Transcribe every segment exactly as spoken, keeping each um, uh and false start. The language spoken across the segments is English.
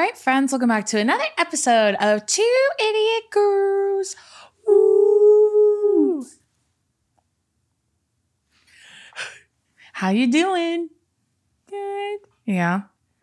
right, friends, welcome back to another episode of Two Idiot Girls. Ooh. How you doing? Good. Yeah.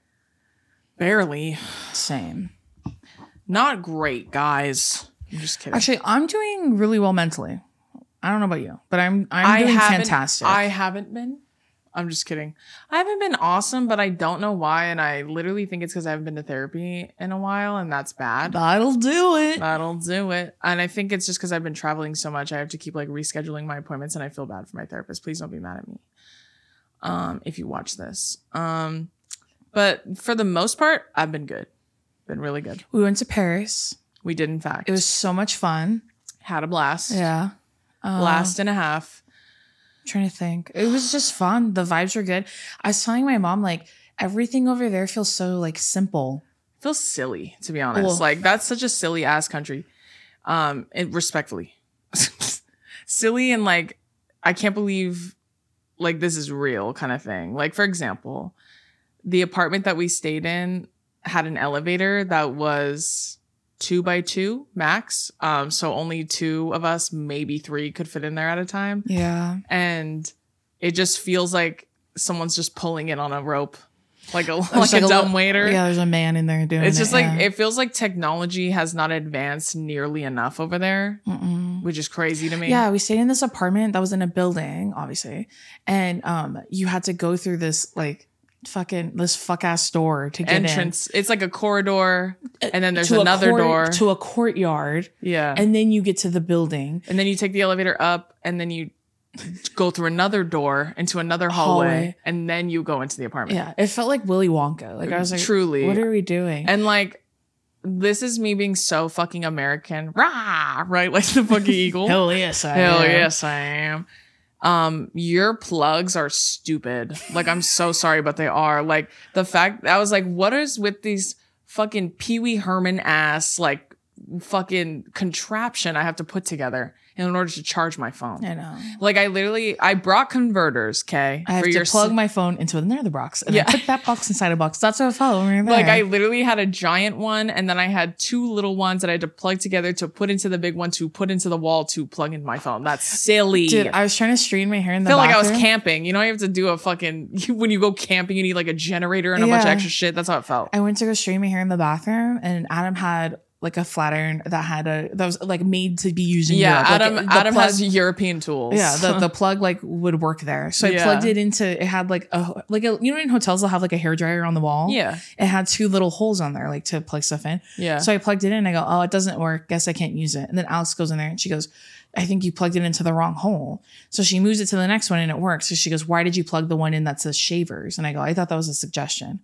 Barely. Same. Not great, guys. I'm just kidding. Actually, I'm doing really well mentally. I don't know about you, but I'm I'm I doing haven't- fantastic. I haven't been. I'm just kidding. I haven't been awesome, but I don't know why. And I literally think it's because I haven't been to therapy in a while, and that's bad. That'll do it. That'll do it. And I think it's just because I've been traveling so much. I have to keep like rescheduling my appointments, and I feel bad for my therapist. Please don't be mad at me. Um, if you watch this. Um, but for the most part, I've been good. Been really good. We went to Paris. We did, in fact. It was so much fun. Had a blast. Yeah. Um, Blast and a half. Trying to think. It was just fun. The vibes were good. I was telling my mom, like, everything over there feels so, like, simple. Feels silly, to be honest. Well, like, that's such a silly ass country. Um, it, respectfully. Silly and, like, I can't believe, like, this is real kind of thing. Like, for example, the apartment that we stayed in had an elevator that was two by two max. Um, so only two of us, maybe three, could fit in there at a time. Yeah. And it just feels like someone's just pulling it on a rope, like a like, There's a like a dumb li- waiter. Yeah, there's a man in there doing it. It's just like yeah. it feels like technology has not advanced nearly enough over there, Mm-mm. which is crazy to me. Yeah, we stayed in this apartment that was in a building, obviously, and um, you had to go through this like fucking this fuck ass door to get Entrance. It's like a corridor, and then in. there's To a another court- door. to a courtyard, Yeah, and, and then you get to the building. then you take the elevator up, and then you go through another door into another hallway, Hallway. and then you go into the apartment. Yeah, it felt like Willy Wonka. Like I was like, Truly. what are we doing? And like, this is me being so fucking American, rah, right? Like the fucking eagle. Hell yes, I Hell am. yes, I am. Um, your plugs are stupid. Like, I'm so sorry, but they are. Like, the fact I was like, what is with these fucking Pee Wee Herman ass like fucking contraption I have to put together in order to charge my phone? I know. Like, I literally I brought converters, okay? I have for to your plug s- my phone into another box and Yeah. then put that box inside a box. That's what I felt. Right Like, there. I literally had a giant one, and then I had two little ones that I had to plug together to put into the big one to put into the wall to plug into my phone. That's silly. Dude, I was trying to straighten my hair in the I feel like I was bathroom. camping. You know, you have to do a fucking when you go camping, you need like a generator and a bunch of Yeah. extra shit. That's how it felt. I went to go straighten my hair in the bathroom, and Adam had like a flat iron that had a that was like made to be used in Yeah, Europe. Like, Adam. the Adam plug- has European tools. yeah, the, the plug like would work there. So I Yeah. plugged it into. It had like a like a you know in hotels they'll have like a hair dryer on the wall. yeah, It had two little holes on there like to plug stuff in. yeah. So I plugged it in. And I go, oh, it doesn't work. Guess I can't use it. And then Alex goes in there and she goes, I think you plugged it into the wrong hole. So she moves it to the next one and it works. So she goes, why did you plug the one in that says shavers? And I go, I thought that was a suggestion.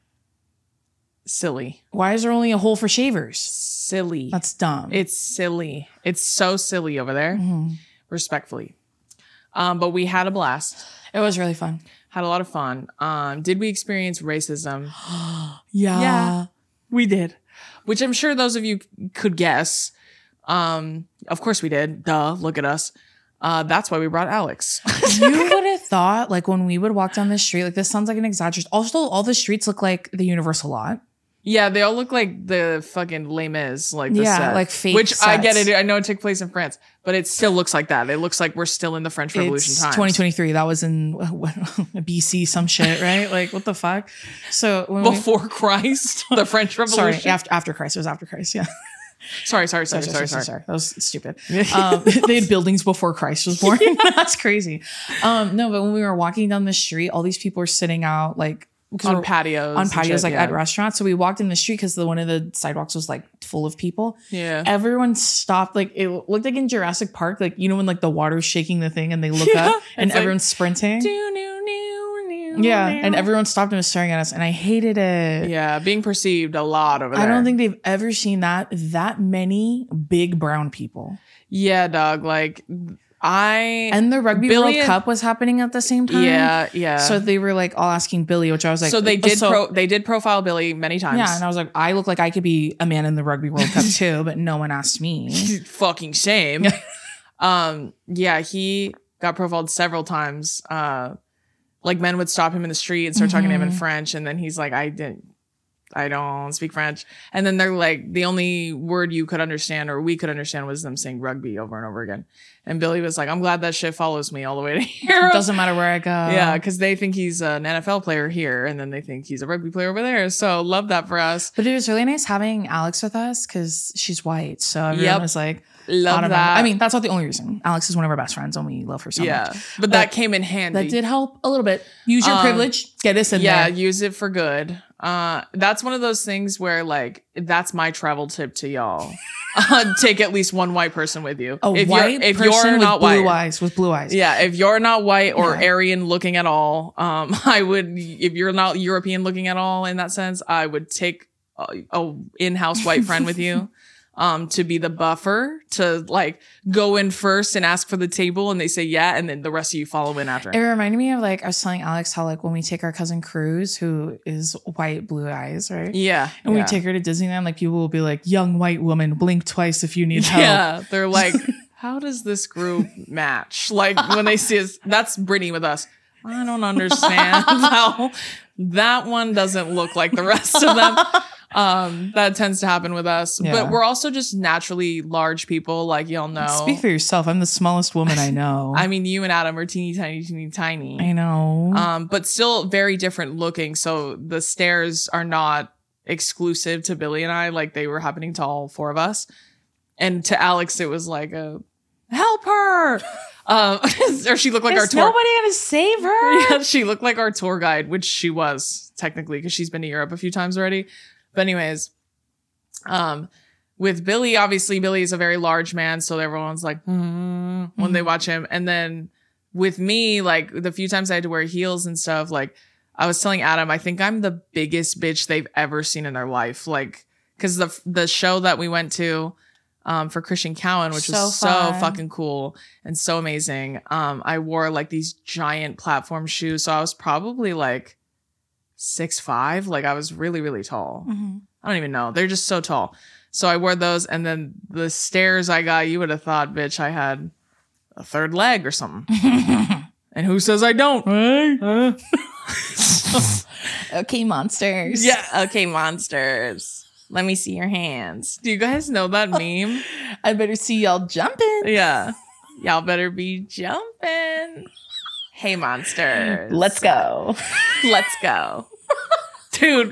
Silly, Why is there only a hole for shavers? silly. That's dumb. It's silly. It's so silly over there. Mhm. Respectfully, um, but we had a blast. It was really fun. Had a lot of fun. Um, did we experience racism? Yeah. Yeah. We did, which I'm sure those of you could guess. Um, of course we did. Duh. Look at us. Uh, that's why we brought Alex. You would have thought like when we would walk down the street, like this sounds like an exaggeration. Also, all the streets look like the Universal lot. Yeah, they all look like the fucking Les Mis, like the Yeah, set. like fake Which I get sets. it. I know it took place in France, but it still looks like that. It looks like we're still in the French Revolution It's times. twenty twenty-three. That was in what, B C some shit, right? Like what the fuck? So when we- Before Christ, the French sorry, Revolution. after after Christ. It was after Christ. Yeah. Sorry, sorry, sorry, sorry, sorry. That was stupid. Um, they had buildings before Christ was born. That's crazy. Um, no, but when we were walking down the street, all these people were sitting out like because On we're- patios. on and patios, shit, like yeah. at restaurants. So we walked in the street because the one of the sidewalks was like full of people. Yeah. Everyone stopped. Like it looked like in Jurassic Park, like you know when like the water's shaking the thing and they look Yeah, up and it's like, everyone's sprinting. Do, do, do, do, Yeah, do. and everyone stopped and was staring at us, and I hated it. Yeah, being perceived a lot over there. I don't think they've ever seen that that many big brown people. Yeah, dog. Like I. And the Rugby Billy World and- Cup was happening at the same time. yeah, yeah. So they were like all asking Billy, which I was like, so they did. so- pro, they did profile Billy many times. yeah, and I was like, I look like I could be a man in the Rugby World Cup too, but no one asked me. Fucking same. um. Yeah, he got profiled several times. Uh, like men would stop him in the street and start talking to him in Mhm. French, and then he's like, "I didn't." I don't speak French. And then they're like, the only word you could understand or we could understand was them saying rugby over and over again. And Billy was like, I'm glad that shit follows me all the way to here. It doesn't matter where I go. Yeah, because they think he's an N F L player here, and then they think he's a rugby player over there. So love that for us. But it was really nice having Alex with us because she's white. So everyone Yep. was like, Love I that. I mean, that's not the only reason. Alex is one of our best friends and we love her so yeah, much. but, But that came in handy. That did help a little bit. Use your Um, privilege. Get us in yeah, there. use it for good. Uh, that's one of those things where like that's my travel tip to y'all. uh, take at least one white person with you. A if white you're, if person you're with not blue white, eyes. With blue eyes. yeah, if you're not white or Yeah. Aryan looking at all, um, I would. If you're not European looking at all, in that sense, I would take a, a in-house white friend with you. Um, to be the buffer, to like go in first and ask for the table, and they say yeah, and then the rest of you follow in after. It reminded me of like I was telling Alex how like when we take our cousin Cruz, who is white, blue eyes, right? Yeah, And yeah. we take her to Disneyland, like people will be like, young white woman, blink twice if you need help. Yeah, they're like, how does this group match? Like when they see us, that's Brittany with us. I don't understand how that one doesn't look like the rest of them. Um, that tends to happen with us. Yeah. But we're also just naturally large people, like y'all know. Speak for yourself. I'm the smallest woman I know. I mean, you and Adam are teeny tiny, teeny tiny. I know. Um, but still very different looking. So the stares are not exclusive to Billy and I, like they were happening to all four of us. And to Alex, it was like a help her. um, or she looked like Is our tour. nobody gonna save her? Yeah, she looked like our tour guide, which she was technically because she's been to Europe a few times already. But anyways, um, with Billy, obviously Billy is a very large man, so everyone's like hmm, when they watch him. And then with me, like the few times I had to wear heels and stuff, like I was telling Adam, I think I'm the biggest bitch they've ever seen in their life. Like, because the the show that we went to um, for Christian Cowan, which So was so fun. fucking cool and so amazing. Um, I wore like these giant platform shoes, so I was probably like six five. Like I was really really tall. Mhm. I don't even know. They're just so tall. So I wore those, and then the stares I got, you would have thought, bitch, I had a third leg or something. And who says I don't? Okay, monsters. Yeah. Okay, monsters. Let me see your hands. Do you guys know that meme? I better see y'all jumping. Yeah. Y'all better be jumping. Hey, monsters. Let's go. Let's go. Dude.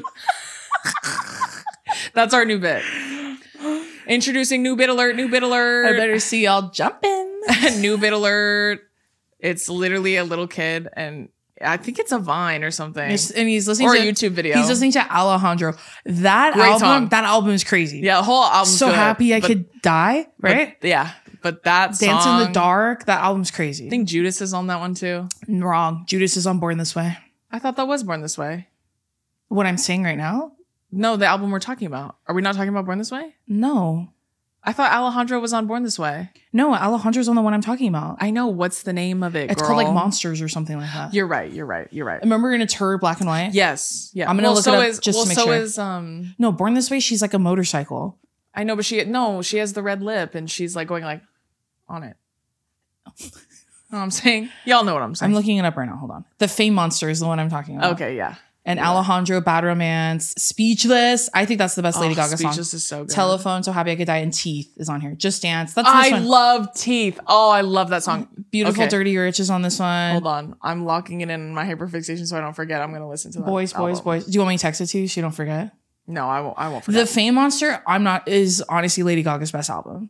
That's our new bit. Introducing new bit alert, new bit alert. I better see y'all jumping. New bit alert. It's literally a little kid, and I think it's a Vine or something. And he's listening Or to a YouTube video. He's listening to Alejandro. That Great album, song. that album is crazy. Yeah, the whole album. So happy I could die, right? But, yeah, but that Dance song, in the Dark. That album's crazy. I think Judas is on that one too. Wrong. Judas is on Born This Way. I thought that was Born This Way. What I'm saying right now? No, the album we're talking about. Are we not talking about Born This Way? No. I thought Alejandro was on Born This Way. No, Alejandro's on the one I'm talking about. I know. What's the name of it? It's girl? called like Monsters or something like that. You're right. You're right. You're right. Remember in a tour black and white? Yes. Yeah. I'm gonna well, look so it up is, just well, to make so sure. is um. No, Born This Way, she's like a motorcycle. I know, but she no, she has the red lip and she's like going like on it. Know what I'm saying? Y'all know what I'm saying. I'm looking it up right now. Hold on. The Fame Monster is the one I'm talking about. Okay, yeah. And Yeah. Alejandro, Bad Romance, Speechless. I think that's the best Lady Oh, Gaga song. Speechless is so good. Telephone, So Happy I Could Die, and Teeth is on here. Just Dance. That's this I one. love Teeth. Oh, I love that song. Beautiful Okay. Dirty Rich is on this one. Hold on. I'm locking it in my hyperfixation so I don't forget. I'm going to listen to that. Boys, boys, album. boys. Do you want me to text it to you so you don't forget? No, I won't. I won't The forget. Fame Monster, I'm not, is honestly Lady Gaga's best album.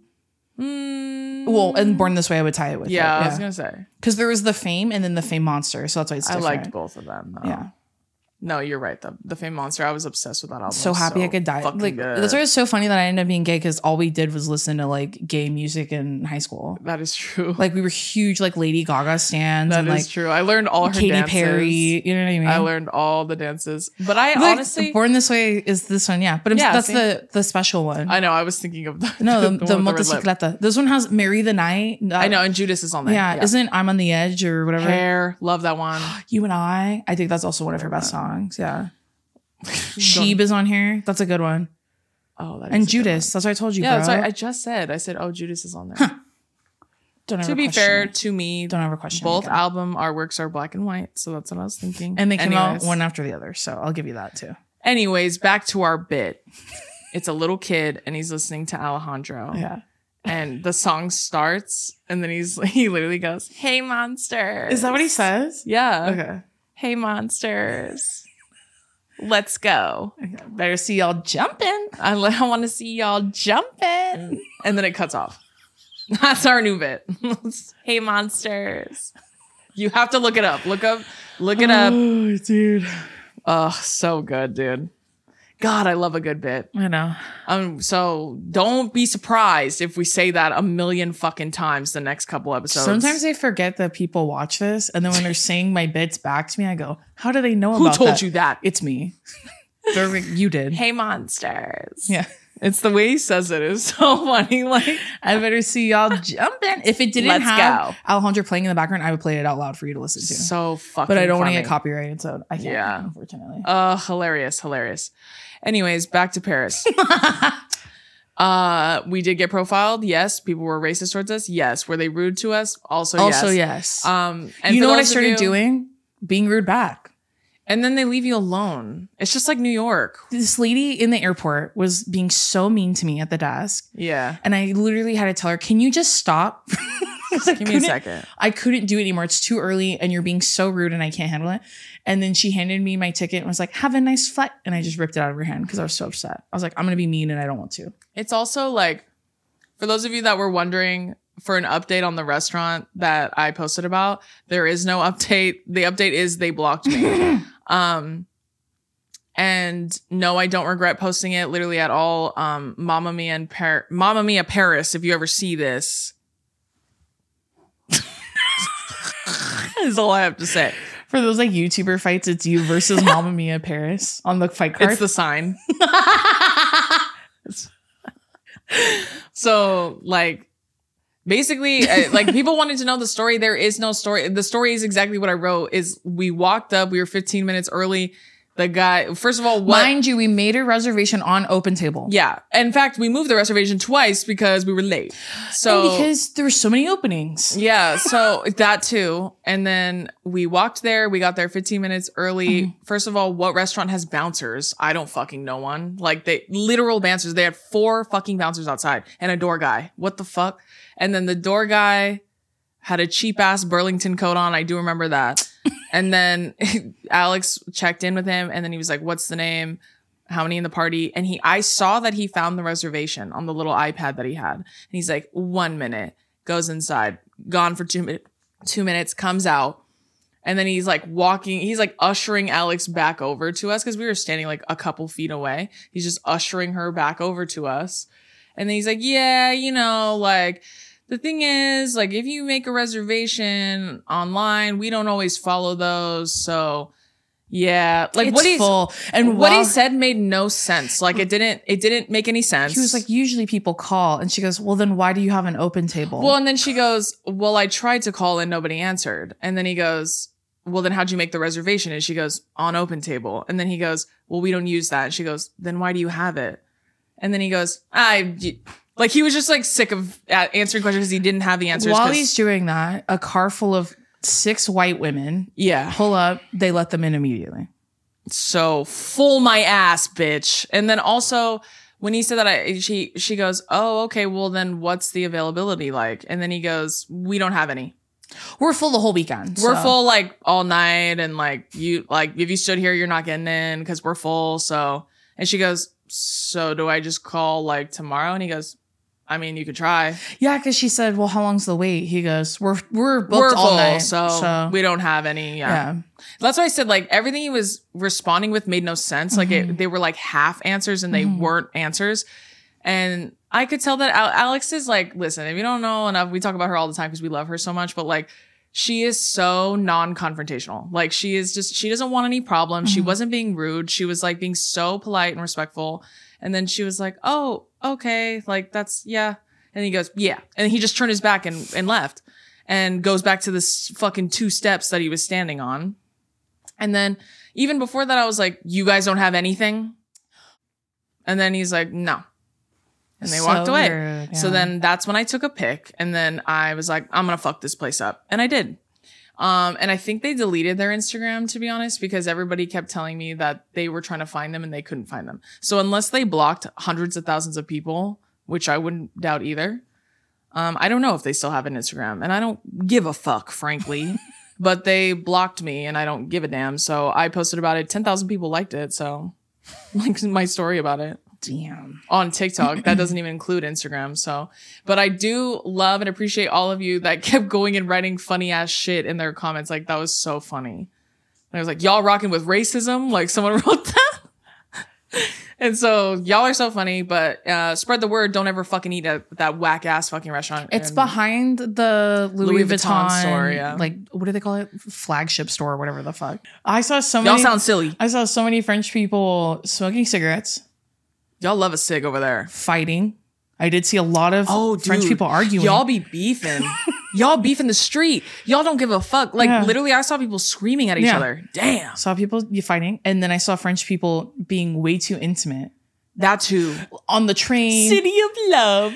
Mm, Well, and Born This Way, I would tie it with. yeah, it. I was going to say. Because there was the Fame and then the Fame Monster, so that's why it's I different. liked both of them. Though. Yeah. No, you're right. The, the Fame Monster. I was obsessed with that album. So happy I could die. fucking Like good. that's why it's so funny that I ended up being gay because all we did was listen to like gay music in high school. That is true. Like we were huge like Lady Gaga stans that and is like true. I learned all her Katy dances. Perry. You know what I mean? I learned all the dances. But I Like, honestly, Born This Way is this one, yeah. But I'm, Yeah, that's see? the the special one. I know. I was thinking of the no, the, the, one with red lip. motocicleta. This one has Marry the Night. I know, and Judas is on there. Yeah, isn't I'm on the Edge or whatever? Hair, love that one. You and I. I think that's also one of her best songs. Yeah. Don't- Sheeb is on here. That's a good one. Oh, that is a And good Judas. That's what I told you, one. Yeah, bro. that's what I just said. I said, oh, Judas is on there. Don't ever To be question fair, it. to me, Don't ever question both it again. album artworks are black and white, so that's what I was thinking. And they came Anyways. out one after the other. So I'll give you that too. Anyways, back to our bit. It's a little kid and he's listening to Alejandro. Yeah. And the song starts and then he's he literally goes, "Hey monsters." Is that what he says? Yeah. Okay. "Hey monsters. Let's go. Okay. Better see y'all jumping. I, I want to see y'all jumping." And then it cuts off. That's our new bit. "Hey monsters." You have to look it up. Look up. Look it up. Oh, dude. Oh, so good, dude. God, I love a good bit. I know. Um, so don't be surprised if we say that a million fucking times the next couple episodes. Sometimes I forget that people watch this, and then when they're saying my bits back to me, I go, "How do they know Who about told that?" you that? It's me. They're like, "You did." "Hey monsters." Yeah. It's the way he says it is so funny. Like, I better see y'all jumping. If it didn't Let's have go. Alejandro playing in the background, I would play it out loud for you to listen to. so fucking But I don't want to funny. get copyrighted, so I can't, Yeah. unfortunately. Uh, hilarious, hilarious. Anyways, back to Paris. uh, we did get profiled. Yes. People were racist towards us. Yes. Were they rude to us? Also, also, yes. yes. Um, and you for know what I those of started you- doing? Being rude back. And then they leave you alone. It's just like New York. This lady in the airport was being so mean to me at the desk. Yeah. And I literally had to tell her, "Can you just stop?" 'Cause I Give me a couldn't- second. I couldn't do it anymore. It's too early and you're being so rude and I can't handle it. And then she handed me my ticket and was like, "Have a nice flight." And I just ripped it out of her hand because I was so upset. I was like, "I'm going to be mean and I don't want to." It's also like, for those of you that were wondering for an update on the restaurant that I posted about, there is no update. The update is they blocked me. um, and no, I don't regret posting it literally at all. Um, Mamma Mia and Par- Mamma Mia Paris, if you ever see this, is all I have to say. For those like YouTuber fights, it's you versus Mamma Mia Paris on the fight card. It's the sign. So like, basically, uh, like people wanted to know the story. There is no story. The story is exactly what I wrote. Is we walked up. We were fifteen minutes early. The guy, first of all, what? Mind you, we made a reservation on Open Table. Yeah. In fact, we moved the reservation twice because we were late. So And because there were so many openings. yeah, so that too. And then we walked there. We got there fifteen minutes early. Mm-hmm. First of all, what restaurant has bouncers? I don't fucking know one. Like they literal bouncers. They had four fucking bouncers outside and a door guy. What the fuck? And then the door guy had a cheap ass Burlington coat on. I do remember that. And then Alex checked in with him and then he was like, "What's the name? How many in the party?" And he, I saw that he found the reservation on the little iPad that he had. And he's like, "One minute," goes inside, gone for two minutes, two minutes, comes out. And then he's like walking, he's like ushering Alex back over to us because we were standing like a couple feet away. He's just ushering her back over to us. And then he's like, "Yeah, you know, like, the thing is, like, if you make a reservation online, we don't always follow those. So, yeah, like It's what he full. And what while- he said made no sense. Like, it didn't, it didn't make any sense. He was like, "Usually people call." And she goes, "Well, then why do you have an Open Table?" well, and then she goes, "Well, I tried to call and nobody answered." And then he goes, "Well, then how'd you make the reservation?" And she goes, "On Open Table." And then he goes, "Well, we don't use that." And she goes, "Then why do you have it?" And then he goes, "I." Like, he was just, like, sick of uh, answering questions because he didn't have the answers. While 'cause- he's doing that, a car full of six white women yeah. pull up. They let them in immediately. So, full my ass, bitch. And then also, when he said that, I she she goes, "Oh, okay, well, then what's the availability like?" And then he goes, "We don't have any. We're full the whole weekend. We're so- full, like, all night. And, like, you, like, if you stood here, you're not getting in because we're full. So," and she goes, "So, do I just call, like, tomorrow?" And he goes, "I mean, you could try. Yeah, because she said, "Well, how long's the wait?" He goes, "We're we're booked We're all full, night, so, we don't have any." Yeah. yeah." That's why I said, like, everything he was responding with made no sense. Like, Mm-hmm. it, they were like half answers and they weren't answers. And I could tell that Al- Alex is like, listen, if you don't know enough, we talk about her all the time because we love her so much, but like, she is so non-confrontational. Like, she is just, she doesn't want any problems. She Mm-hmm. wasn't being rude. She was like being so polite and respectful. And then she was like, "Oh, okay. Like, that's, yeah." And he goes, "Yeah." And he just turned his back and, and left and goes back to this fucking two steps that he was standing on. And then even before that, I was like, "You guys don't have anything?" And then he's like, "No." And they So walked away. rude, So yeah. then that's when I took a pic. And then I was like, "I'm going to fuck this place up." And I did. Um, and I think they deleted their Instagram, to be honest, because everybody kept telling me that they were trying to find them and they couldn't find them. So unless they blocked hundreds of thousands of people, which I wouldn't doubt either, um, I don't know if they still have an Instagram. And I don't give a fuck, frankly. But they blocked me and I don't give a damn. So I posted about it. ten thousand people liked it. So like my story about it. Damn. On TikTok. That doesn't even include Instagram. So, but I do love and appreciate all of you that kept going and writing funny ass shit in their comments. Like that was so funny. And I was like, y'all rocking with racism? Like someone wrote that. And so y'all are so funny, but uh, spread the word. Don't ever fucking eat at that whack ass fucking restaurant. It's and behind the Louis, Louis Vuitton Vuitton, store, yeah. Like, what do they call it? Flagship store or whatever the fuck. I saw so y'all many. sound silly. I saw so many French people smoking cigarettes, Y'all love a cig over there. fighting. I did see a lot of Oh, French dude. people arguing. Y'all be beefing. Y'all beef in the street. Y'all don't give a fuck. Like Yeah. literally, I saw people screaming at each Yeah. other. Damn. saw people you fighting, and then I saw French people being way too intimate That too. on the train. City of love.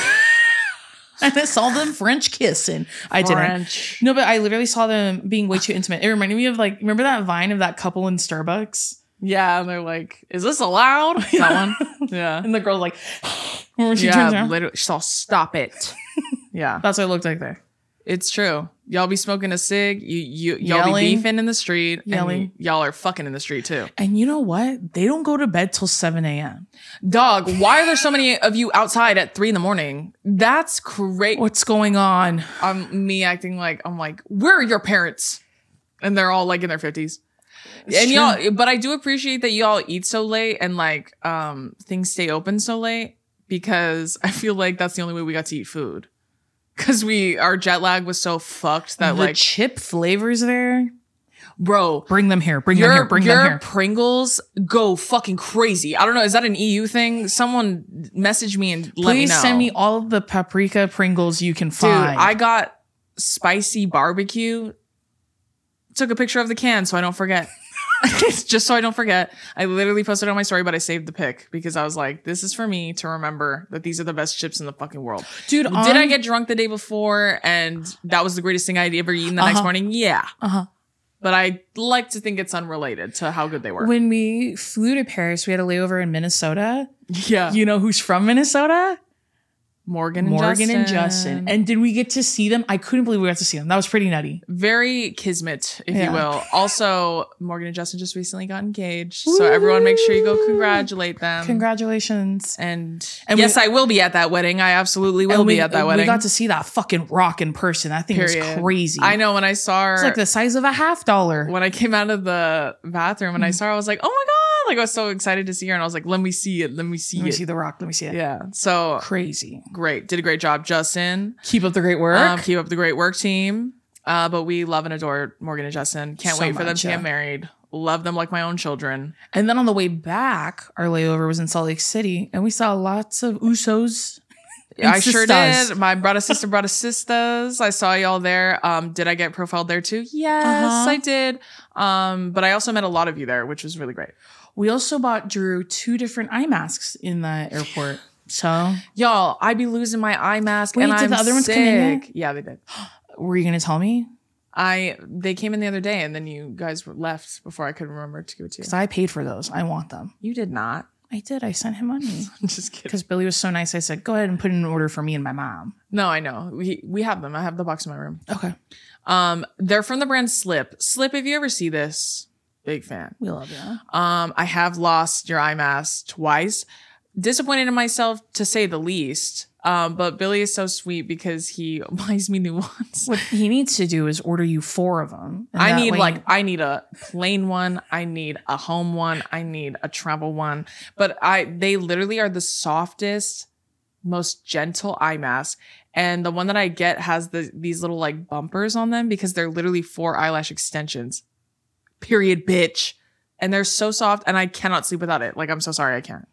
And I saw them French kissing. I didn't. French. No, but I literally saw them being way too intimate. It reminded me of like, remember that Vine of that couple in Starbucks? Yeah, and they're like, "Is this allowed?" That one. Yeah. And the girl like, when she turns Yeah. around. Literally. So stop it. Yeah. That's what it looked like there. It's true. Y'all be smoking a cig. You you y'all Yelling. be beefing in the street. and Yelling. y- y'all are fucking in the street too. And you know what? They don't go to bed till seven a.m. Dog, why are there so many of you outside at three in the morning? That's great. What's going on? I'm me acting like I'm like, where are your parents? And they're all like in their fifties. It's And true. y'all, but I do appreciate that y'all eat so late and like um things stay open so late because I feel like that's the only way we got to eat food. Cause we our jet lag was so fucked that the like chip flavors there. bro, Bring them here. Bring your, them here. Bring your them here. Pringles go fucking crazy. I don't know. Is that an E U thing? Someone message me and let me Please know. send me all of the paprika Pringles you can Dude, find. I got spicy barbecue. Took a picture of the can so I don't forget. Just so I don't forget. I literally posted it on my story, but I saved the pic because I was like, this is for me to remember that these are the best chips in the fucking world. Dude, Did on- I get drunk the day before and that was the greatest thing I'd ever eaten the next Uh-huh. morning? Yeah. Uh-huh. But I like to think it's unrelated to how good they were. When we flew to Paris, we had a layover in Minnesota. yeah. You know who's from Minnesota? Morgan and Morgan Justin. and Justin. And did we get to see them? I couldn't believe we got to see them. That was pretty nutty. Very kismet, if Yeah. you will. Also, Morgan and Justin just recently got engaged. So everyone make sure you go congratulate them. Congratulations. And, And yes, we- I will be at that wedding. I absolutely will And be we, at that we wedding. got to see that fucking rock in person. That thing was Period. crazy. I know when I saw her, It's like the size of a half dollar. when I came out of the bathroom and I saw her, I was like, oh my God. Like I was so excited to see her. And I was like, let me see it. Let me see Let me it. see the rock. Let me see it. Yeah. So Crazy. great. Did a great job, Justin. Keep up the great work. Um, keep up the great work, team. Uh, but we love and adore Morgan and Justin. Can't So wait for them much, to yeah. get married. Love them like my own children. And then on the way back, our layover was in Salt Lake City, and we saw lots of Usos. and I sure sisters. did. My brother, sister, brother, sisters. I saw y'all there. Um, did I get profiled there too? Yes, Uh-huh. I did. Um, but I also met a lot of you there, which was really great. We also bought Drew two different eye masks in the airport. So, Y'all, I be losing my eye mask Wait, and did I'm the other ones sick. come in yet? Yeah, they did. were you going to tell me? I they came in the other day and then you guys were left before I could remember to give it to you. Because I paid for those. I want them. You did not. I did. I sent him money. I'm just kidding. Because Billy was so nice. I said, go ahead and put in an order for me and my mom. No, I know. We we have them. I have the box in my room. Okay. Um, they're from the brand Slip. Slip, if you ever see this, big fan. We love you. Um, I have lost your eye mask twice. Disappointed in myself to say the least. Um, but Billy is so sweet because he buys me new ones. What he needs to do is order you four of them. and I that need way- like I need a plain one, I need a home one, I need a travel one. But I they literally are the softest, most gentle eye mask. And the one that I get has the these little like bumpers on them because they're literally four eyelash extensions. Period, bitch. And they're so soft and I cannot sleep without it. Like I'm so sorry I can't.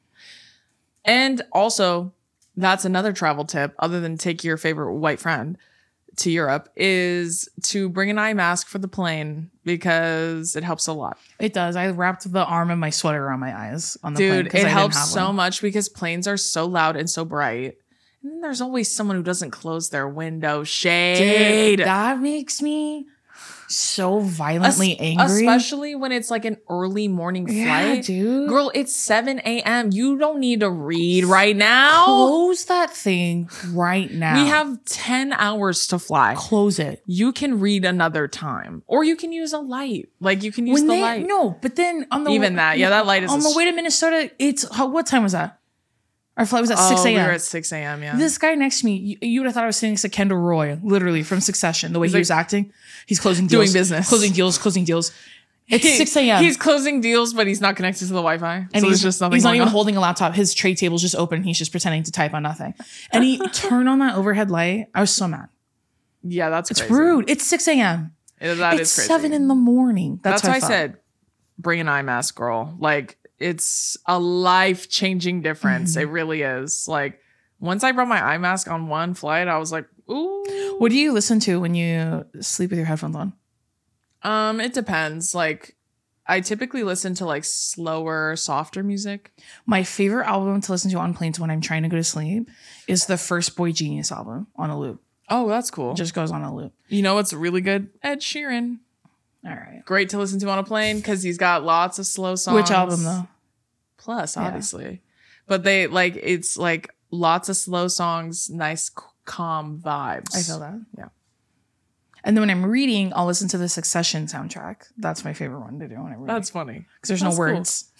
And also, that's another travel tip other than take your favorite white friend to Europe is to bring an eye mask for the plane because it helps a lot. It does. I wrapped the arm of my sweater around my eyes on the plane. Dude, 'cause it I didn't helps have so one. much because planes are so loud and so bright. And then there's always someone who doesn't close their window. Shade. Dude, that makes me so violently Es- angry. Especially when it's like an early morning flight. Yeah, dude. Girl, it's seven a.m. You don't need to read right now. Close that thing right now. We have ten hours to fly. Close it. You can read another time. Or you can use a light. Like you can use When the they, light. No, but then on the Even that. Yeah, that light is on a the s- way to Minnesota. It's how, what time was that? Our flight was at Oh, six we a.m. were at six a.m. Yeah. This guy next to me, you, you would have thought I was sitting next to Kendall Roy, literally from Succession. The way He's he like- was acting, he's closing Doing deals, business. closing deals, closing deals. It's He- six a.m. He's closing deals, but he's not connected to the Wi-Fi. and so he's there's just nothing He's not going even on. holding a laptop. His tray table's just open. He's just pretending to type on nothing. And he turned on that overhead light. I was so mad. Yeah, that's It's crazy. rude. It's six a.m. Yeah, that It's is crazy. seven in the morning. That's, That's how why I, I, felt. said, bring an eye mask, girl. Like, it's a life-changing difference. Mhm. It really is. Like, once I brought my eye mask on one flight, I was like, ooh. What do you listen to when you sleep with your headphones on? Um, it depends. Like, I typically listen to like slower, softer music. My favorite album to listen to on planes when I'm trying to go to sleep is the first Boy Genius album on a loop. Oh, that's cool. It just goes on a loop. You know what's really good? Ed Sheeran. All right. Great to listen to on a plane because he's got lots of slow songs. Which album though? Plus, Yeah. obviously. But they like, it's like lots of slow songs, nice, c- calm vibes. I feel that. Yeah. And then when I'm reading, I'll listen to the Succession soundtrack. That's my favorite one to do when I read. That's funny. because there's that's no cool. words.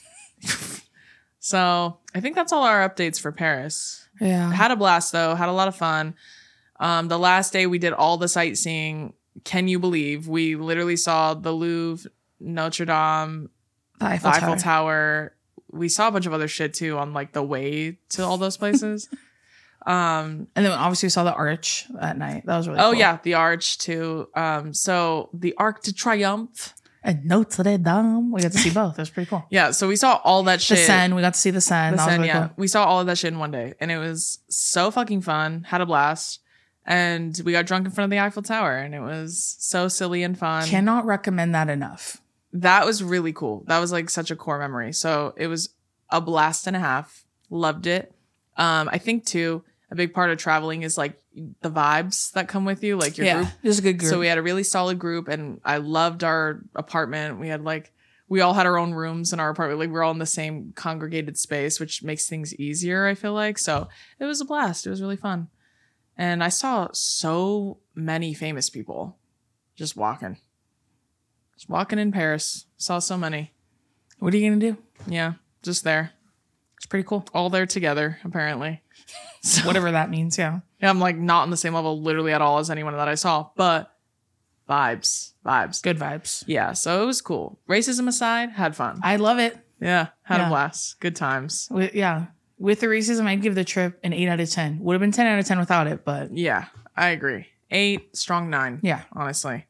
So I think that's all our updates for Paris. Yeah. Had a blast though. Had a lot of fun. Um, the last day we did all the sightseeing. Can you believe we literally saw the Louvre, Notre Dame, The the Eiffel, Eiffel Tower. Tower. We saw a bunch of other shit too on like the way to all those places. um, And then obviously we saw the arch at night. That was really oh cool. yeah, the Arch too. Um, so the Arc de Triomphe. And Notre Dame. We got to see both. It was pretty cool. Yeah, so we saw all that The shit. Seine. We got to see the Seine. The that was Seine, really yeah. cool. We saw all of that shit in one day. And it was so fucking fun. Had a blast. And we got drunk in front of the Eiffel Tower. And it was so silly and fun. Cannot recommend that enough. That was really cool. That was like such a core memory. So it was a blast and a half. Loved it. Um, I think too, a big part of traveling is like the vibes that come with you, like your yeah. group. It was a good group. So we had a really solid group and I loved our apartment. We had like, we all had our own rooms in our apartment. Like we're all in the same congregated space, which makes things easier, I feel like. So it was a blast. It was really fun. And I saw so many famous people just walking. Just walking in Paris. Saw so many. What are you going to do? Yeah, just there. It's pretty cool. All there together, apparently. So, Whatever that means. Yeah. yeah, I'm like not on the same level literally at all as anyone that I saw, but vibes, vibes. Good vibes. Yeah, so it was cool. Racism aside, had fun. I love it. Yeah, had Yeah. a blast. Good times. With, yeah. With the racism, I'd give the trip an eight out of ten. Would have been ten out of ten without it, but Yeah, I agree. Eight, strong nine. yeah. Honestly.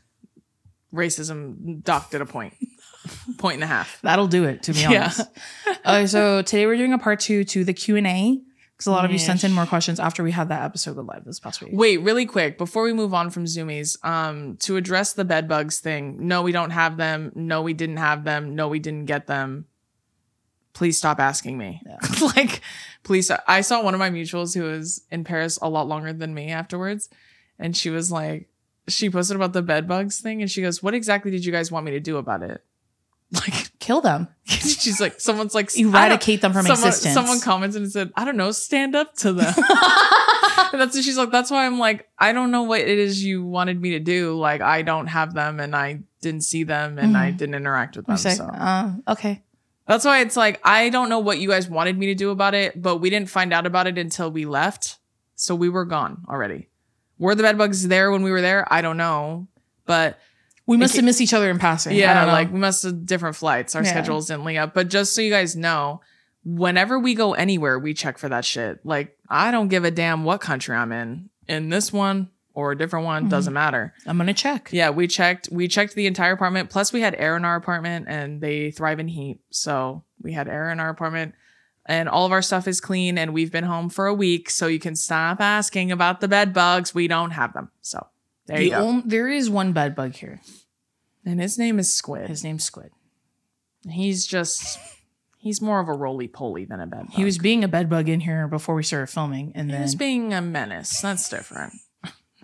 Racism docked at a point. Point and a half. That'll do it, to be Yeah. honest. uh, so today we're doing a part two to the Q and A because a lot of you sent in more questions after we had that episode go live this past week. Wait, really quick, before we move on from Zoomies, um, to address the bed bugs thing. No, we don't have them. No, we didn't have them. No, we didn't get them. Please stop asking me. Yeah. Like, please. I saw one of my mutuals who was in Paris a lot longer than me afterwards. And she was like, she posted about the bed bugs thing. And she goes, what exactly did you guys want me to do about it? Like, Kill them. she's like, someone's like, I don't- Eradicate them from someone, existence. Someone commented and said, I don't know, stand up to them. And that's what she's like. That's why I'm like, I don't know what it is you wanted me to do. Like, I don't have them and I didn't see them and I Mhm. didn't interact with them. It's like, So uh, okay. that's why it's like, I don't know what you guys wanted me to do about it, but we didn't find out about it until we left. So we were gone already. Were the bed bugs there when we were there? I don't know. But We must ca- have missed each other in passing. I yeah, don't know. like we must have different flights. Our Yeah. schedules didn't link up. But just so you guys know, whenever we go anywhere, we check for that shit. Like, I don't give a damn what country I'm in. In this one or a different one, Mhm. doesn't matter. I'm gonna check. Yeah, we checked. We checked the entire apartment. Plus, we had air in our apartment, and they thrive in heat. So we had air in our apartment, and all of our stuff is clean. And we've been home for a week, so you can stop asking about the bed bugs. We don't have them. So there you The go. on- there is one bed bug here. And his name is Squid. His name's Squid. He's just, he's more of a roly-poly than a bed bug. He was being a bed bug in here before we started filming, and He then was being a menace. That's different.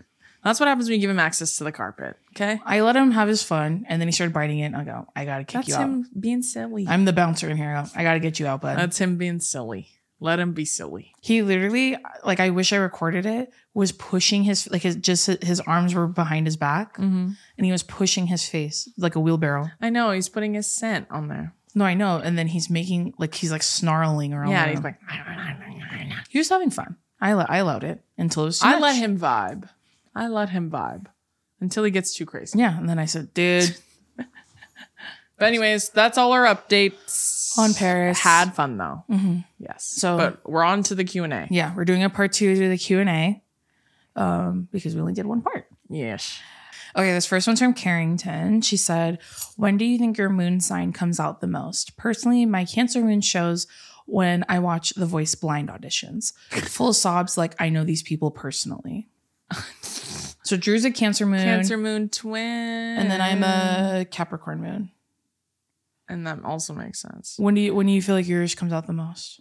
That's what happens when you give him access to the carpet. Okay. I let him have his fun, and then he started biting it. And I go, I gotta kick That's you him out. being silly. I'm the bouncer in here. I, go, I gotta get you out, bud. That's him being silly. Let him be silly. He literally, like, I wish I recorded it, was pushing his, like, his just his arms were behind his back, Mm-hmm. and he was pushing his face like a wheelbarrow. I know. He's putting his scent on there. No, I know. And then he's making, like, he's like snarling around. Yeah. him. He's like, He was having fun. I, le- I allowed it until it was too I much. let him vibe. I let him vibe until he gets too crazy. Yeah. And then I said, dude, But anyways, that's all our updates On Paris. Had fun though. mm-hmm. Yes. So- but we're on to the Q and A. yeah, we're doing a part two to the Q and A um, because we only did one part. Yes. Okay, this first one's from Carrington. She said, when do you think your moon sign comes out the most? Personally, my Cancer moon shows when I watch The Voice blind auditions. Full sobs like I know these people personally. So Drew's a Cancer moon. Cancer moon twin. And then I'm a Capricorn moon. And that also makes sense. When do you when do you feel like yours comes out the most?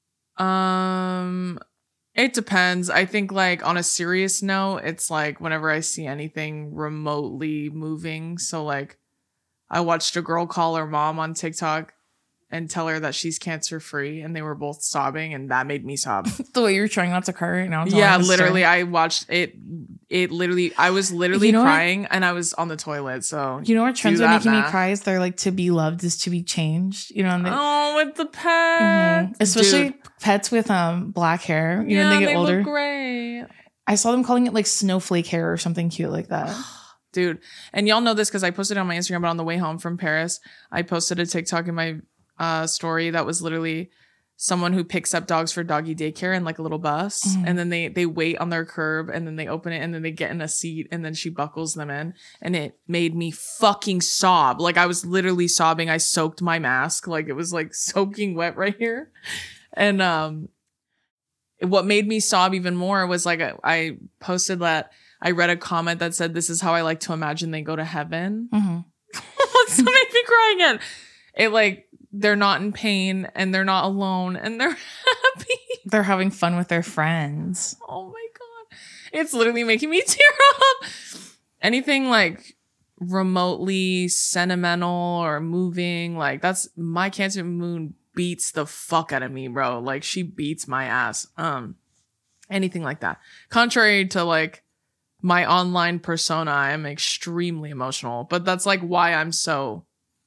Um it depends. I think like on a serious note, it's like whenever I see anything remotely moving. So like I watched a girl call her mom on TikTok and tell her that she's cancer free, and they were both sobbing, and that made me sob. The way you're trying not to cry right now. Yeah, literally I watched it it literally I was literally You know what? crying and I was on the toilet. So You know what trends do are that making me math. cry is they're like to be loved is to be changed. You know, and they, Oh, with the pets. Mhm. Especially Dude. pets with um black hair. You yeah, know, when they get older. look great. I saw them calling it like snowflake hair or something cute like that. Dude, and y'all know this because I posted it on my Instagram, but on the way home from Paris, I posted a TikTok in my uh, story that was literally someone who picks up dogs for doggy daycare in like a little bus, Mhm. and then they they wait on their curb, and then they open it, and then they get in a seat, and then she buckles them in, and it made me fucking sob. Like I was literally sobbing. I soaked my mask, like it was like soaking wet right here, and um, what made me sob even more was like I, I posted that I read a comment that said, "This is how I like to imagine they go to heaven." Mm-hmm. What's that make me cry again? It like they're not in pain and they're not alone and they're happy. They're having fun with their friends. Oh my god, it's literally making me tear up. Anything like remotely sentimental or moving, like that's my Cancer moon beats the fuck out of me, bro. Like she beats my ass. Um, anything like that. Contrary to like my online persona, I am extremely emotional, but that's like why I'm so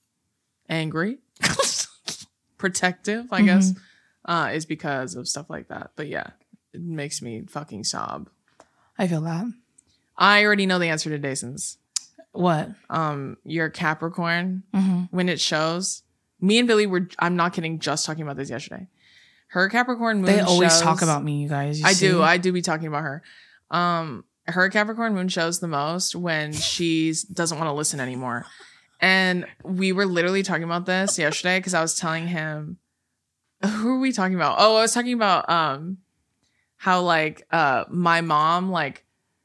angry, protective, I guess, uh, is because of stuff like that. But yeah, it makes me fucking sob. I feel that. I already know the answer to Jason's. What? Um, your Capricorn, Mm-hmm. when it shows, me and Billy were, I'm not kidding, just talking about this yesterday. Her Capricorn moon They always shows- talk about me, you guys. You I see? do. I do be talking about her. Um, her Capricorn moon shows the most when she doesn't want to listen anymore. And we were literally talking about this yesterday because I was telling him, who are we talking about? Oh, I was talking about um how like uh my mom, like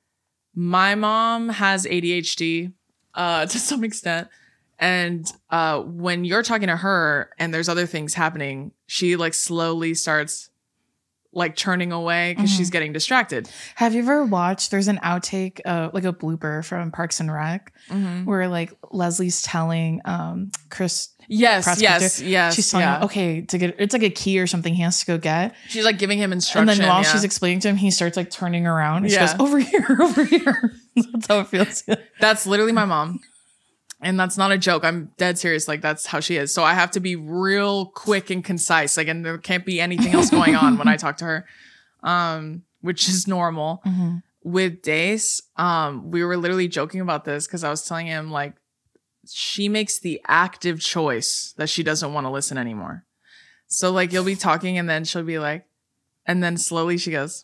my mom has A D H D uh to some extent. And uh when you're talking to her and there's other things happening, she like slowly starts like turning away because Mhm. she's getting distracted. Have you ever watched? There's an outtake, uh, like a blooper from Parks and Rec, Mm-hmm. where like Leslie's telling um Chris, Yes, prosecutor, yes, yes. she's telling yeah. him, okay, to get it's like a key or something he has to go get, She's like giving him instruction. and then while yeah. she's explaining to him, he starts like turning around. And Yeah. She goes over here, over here. That's how it feels. That's literally my mom. And that's not a joke. I'm dead serious. Like that's how she is. So I have to be real quick and concise. Like, and there can't be anything else going on when I talk to her. Um, which is normal. Mm-hmm. With Dace, um, we were literally joking about this because I was telling him like she makes the active choice that she doesn't want to listen anymore. So like you'll be talking and then she'll be like, and then slowly she goes,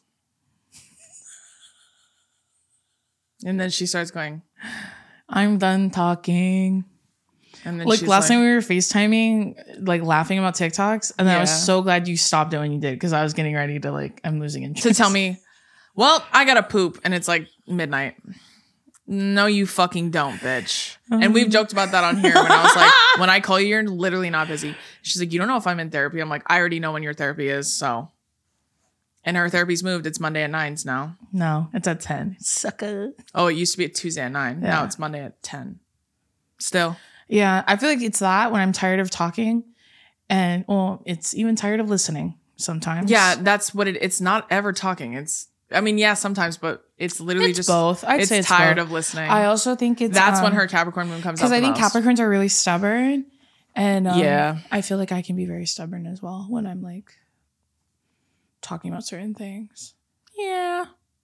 and then she starts going, I'm done talking. and then Like she's last like, time we were FaceTiming, like laughing about TikToks, and I was Yeah. so glad you stopped it when you did because I was getting ready to like I'm losing interest. to tell me, well, I gotta poop, and it's like midnight. No, you fucking don't, bitch. And we've joked about that on here when I was like, when I call you, you're literally not busy. She's like, you don't know if I'm in therapy. I'm like, I already know when your therapy is, so. And her therapy's moved. It's Monday at nines now. No, it's at ten. Sucker. Oh, it used to be at Tuesday at nine. Yeah. Now it's Monday at ten. Still. Yeah, I feel like it's that when I'm tired of talking, and well, it's even tired of listening sometimes. Yeah, that's what it. It's not ever talking. It's. I mean, yeah, sometimes, but it's literally it's just both. I'd it's say it's tired both. of listening. I also think it's that's um, when her Capricorn moon comes out. because I think most. Capricorns are really stubborn, and um, Yeah. I feel like I can be very stubborn as well when I'm like talking about certain things. Yeah.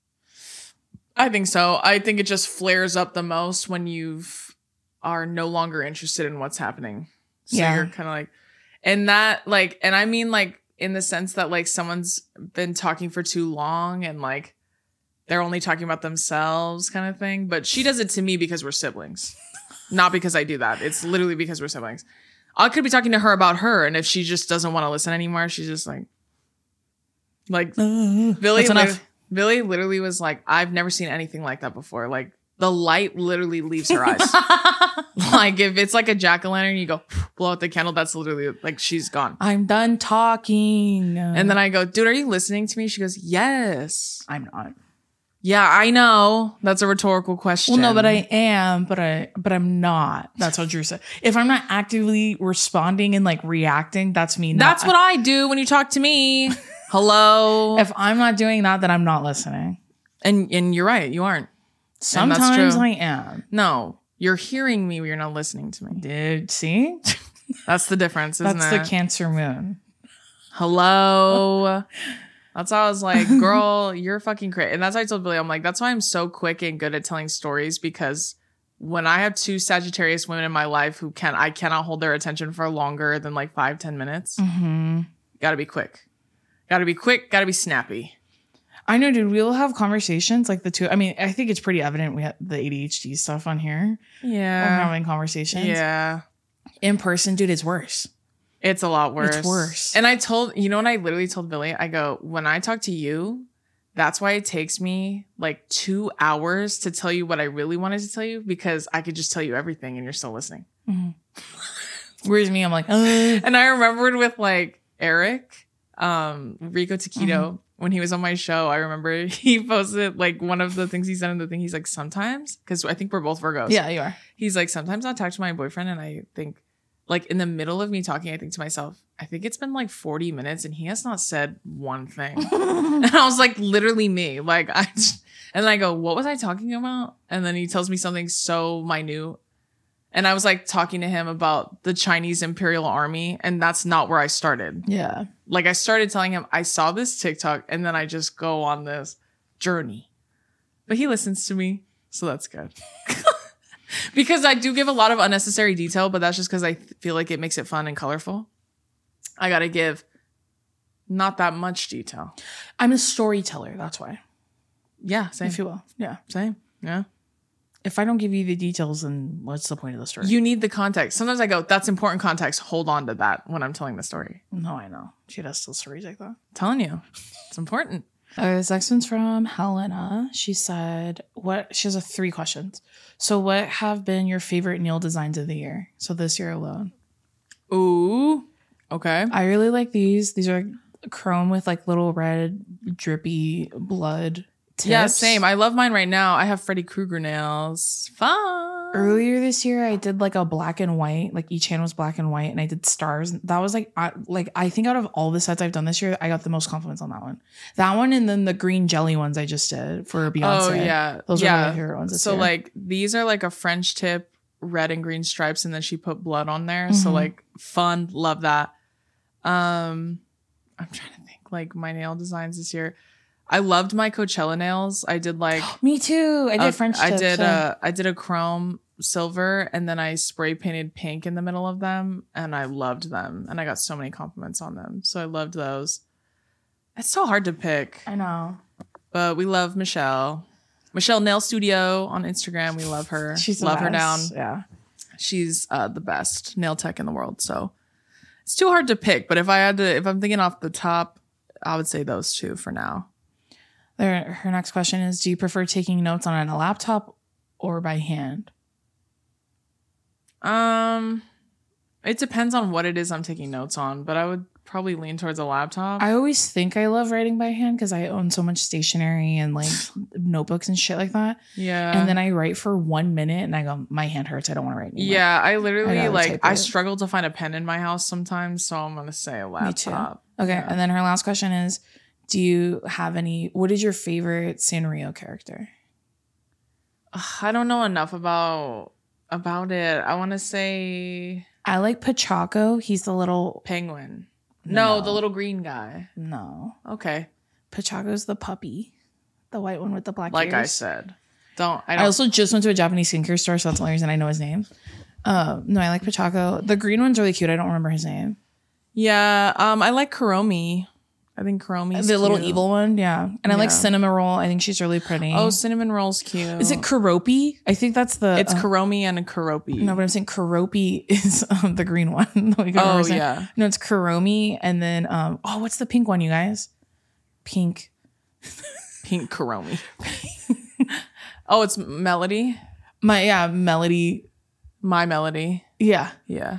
I think so. I think it just flares up the most when you've are no longer interested in what's happening. So Yeah. you're kind of like, and that like, and I mean like in the sense that like someone's been talking for too long and like they're only talking about themselves kind of thing. But she does it to me because we're siblings, not because I do that. It's literally because we're siblings. I could be talking to her about her, and if she just doesn't want to listen anymore, she's just like, like Billy. That's enough. lit- Billy literally was like, I've never seen anything like that before. Like the light literally leaves her eyes. Like if it's like a jack o' lantern, you go blow out the candle. That's literally like she's gone. I'm done talking. And then I go, dude, are you listening to me? She goes, yes. I'm not. Yeah, I know. That's a rhetorical question. Well, no, but I am, but I, but I'm not. That's what Drew said. If I'm not actively responding and like reacting, that's me. Not, That's what I do when you talk to me. Hello. If I'm not doing that, then I'm not listening. and and you're right. You aren't. Sometimes true. I am. No, you're hearing me, but you're not listening to me. Dude, see? That's the difference, isn't That's it? the Cancer moon. Hello. That's why I was like, girl, you're fucking crazy. And that's why I told Billy, I'm like, that's why I'm so quick and good at telling stories, because when I have two Sagittarius women in my life who can, I cannot hold their attention for longer than like five, ten minutes. Mm-hmm. Gotta be quick. Gotta be quick. Gotta be snappy. I know, dude. We'll have conversations like the two. I mean, I think it's pretty evident we have the A D H D stuff on here. We're Yeah. having conversations. Yeah. In person, dude, it's worse. It's a lot worse. It's worse. And I told, you know what I literally told Billy? I go, when I talk to you, that's why it takes me like two hours to tell you what I really wanted to tell you, because I could just tell you everything and you're still listening. Mm-hmm. Whereas me, I'm like, uh. And I remembered with like Eric, um, Rico Taquito, Mm-hmm. when he was on my show, I remember he posted like one of the things he said in the thing. He's like, sometimes, because I think we're both Virgos. Yeah, you are. He's like, sometimes I'll talk to my boyfriend and I think, like in the middle of me talking, I think to myself, I think it's been like forty minutes and he has not said one thing. And I was like, literally me. Like, I just, and then I go, what was I talking about? And then he tells me something so minute. And I was like talking to him about the Chinese Imperial Army. And that's not where I started. Yeah. Like I started telling him, I saw this TikTok and then I just go on this journey. But he listens to me. So that's good. Because I do give a lot of unnecessary detail, but that's just because I th- feel like it makes it fun and colorful. I got to give not that much detail. I'm a storyteller. That's why. Yeah, same. If you will. Yeah. Same. Yeah. If I don't give you the details, then what's the point of the story? You need the context. Sometimes I go, that's important context. Hold on to that when I'm telling the story. No, I know. She does still stories like that. I'm telling you. It's important. Uh, this next one's from Helena. She said, "What?" She has a three questions. So, what have been your favorite nail designs of the year? So this year alone. Ooh. Okay. I really like these. These are chrome with like little red drippy blood tips. Yeah, same. I love mine right now. I have Freddy Krueger nails. Fun. Earlier this year, I did like a black and white. Like each hand was black and white, and I did stars. That was like, I, like I think out of all the sets I've done this year, I got the most compliments on that one. That one, and then the green jelly ones I just did for Beyonce. Oh yeah, those yeah. are my favorite ones. This so year. like these are like a French tip, red and green stripes, and then she put blood on there. So Mhm. like fun, love that. Um, I'm trying to think like my nail designs this year. I loved my Coachella nails. I did like me too. I did a- French. I tips, did yeah. a I did a chrome silver, and then I spray painted pink in the middle of them, and I loved them, and I got so many compliments on them. So I loved those. It's so hard to pick. I know. But we love Michelle. Michelle Nail Studio on Instagram. We love her. She's the love her down. best. Yeah. She's uh, the best nail tech in the world. So it's too hard to pick. But if I had to, if I'm thinking off the top, I would say those two for now. There, her next question is: do you prefer taking notes on a laptop or by hand? Um, it depends on what it is I'm taking notes on. But I would probably lean towards a laptop. I always think I love writing by hand because I own so much stationery and like notebooks and shit like that. Yeah. And then I write for one minute and I go, my hand hurts. I don't want to write anymore. Yeah, I literally I like I it. struggle to find a pen in my house sometimes, so I'm gonna say a laptop. Me too. Okay, yeah. and then her last question is, do you have any? What is your favorite Sanrio character? I don't know enough about about it. I want to say I like Pachaco. He's the little penguin. No, no, the little green guy. No. Okay. Pachaco's the puppy, the white one with the black like ears. I said. Don't I, don't. I also just went to a Japanese skincare store, so that's the only reason I know his name. Um, no, I like Pachaco. The green one's really cute. I don't remember his name. Yeah, um, I like Kuromi. I think Kuromi's the cute. little evil one, yeah. And I Yeah. like Cinnamon Roll. I think she's really pretty. Oh, Cinnamon Roll's cute. Is it Kuropi? I think that's the. It's uh, Kuromi and a Kuropi. No, but I'm saying Kuropi is um, the green one. Like, Oh, I'm saying. yeah. No, it's Kuromi, and then um. Oh, what's the pink one, you guys? Pink. Pink Kuromi. Oh, it's Melody. My yeah, Melody. My Melody. Yeah. Yeah.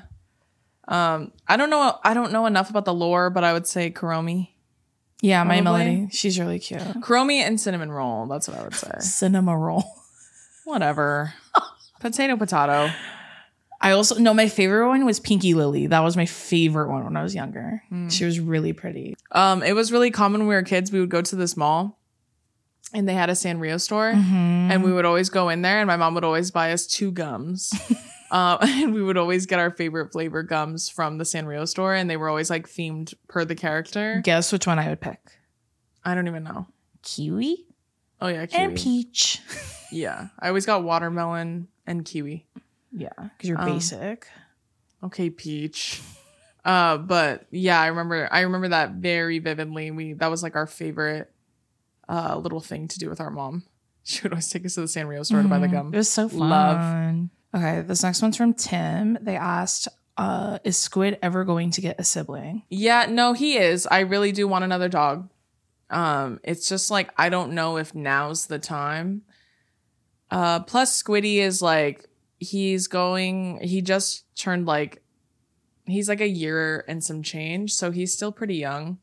Um, I don't know. I don't know enough about the lore, but I would say Kuromi. Yeah, my Probably. Melody. She's really cute. Kuromi and Cinnamon Roll. That's what I would say. Cinema Roll. Whatever. Potato, potato. I also no, my favorite one was Pinky Lily. That was my favorite one when I was younger. Mm. She was really pretty. Um, it was really common when we were kids. We would go to this mall, and they had a Sanrio store, Mm-hmm. and we would always go in there, and my mom would always buy us two gums. Uh, and we would always get our favorite flavor gums from the Sanrio store, and they were always like themed per the character. Guess which one I would pick? I don't even know. Kiwi Oh yeah, kiwi. and peach. Yeah, I always got watermelon and kiwi. Yeah, because you're Um, basic. Okay, peach. Uh, but yeah, I remember. I remember that very vividly. We that was like our favorite uh little thing to do with our mom. She would always take us to the Sanrio store to buy the gum. It was so fun. Love. Okay, this next one's from Tim. They asked, uh, is Squid ever going to get a sibling? Yeah, no, he is. I really do want another dog. Um, it's just like I don't know if now's the time. Uh, plus Squiddy is like he's going. He just turned like he's like a year and some change, so he's still pretty young,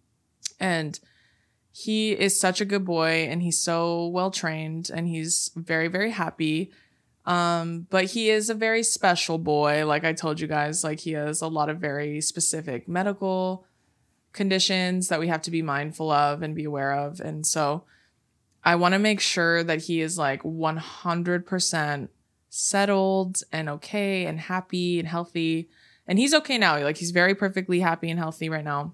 and he is such a good boy, and he's so well trained, and he's very very happy. Um, but he is a very special boy. Like I told you guys, like he has a lot of very specific medical conditions that we have to be mindful of and be aware of. And so I want to make sure that he is like one hundred percent settled and okay and happy and healthy. And he's okay now. Like he's very perfectly happy and healthy right now.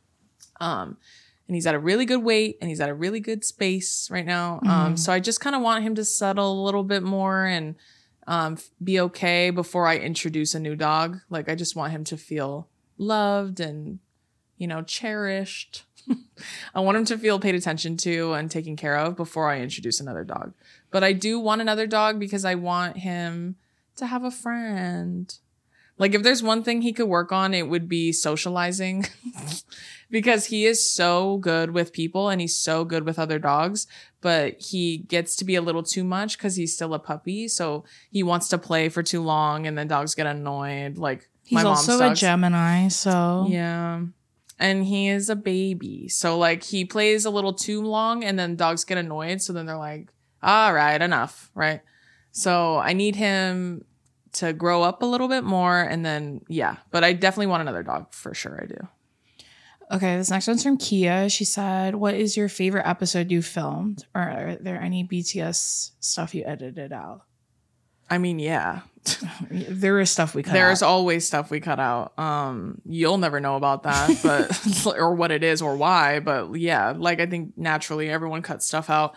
Um, and he's at a really good weight and he's at a really good space right now. Mm-hmm. Um, so I just kind of want him to settle a little bit more and um, be okay before I introduce a new dog. Like I just want him to feel loved and, you know, cherished. I want him to feel paid attention to and taken care of before I introduce another dog. But I do want another dog because I want him to have a friend. Like if there's one thing he could work on, it would be socializing. Because he is so good with people and he's so good with other dogs, but he gets to be a little too much because he's still a puppy. So he wants to play for too long and then dogs get annoyed. Like He's my mom's also dogs. a Gemini, so Yeah. And he is a baby. So like he plays a little too long and then dogs get annoyed. So then they're like, all right, enough. Right. So I need him to grow up a little bit more. And then, yeah, but I definitely want another dog for sure. I do. Okay, this next one's from Kia. She said, what is your favorite episode you filmed? Or are there any B T S stuff you edited out? I mean, yeah. There is stuff we cut There's out. always stuff we cut out. Um, you'll never know about that, but or what it is or why. But yeah, like I think naturally everyone cuts stuff out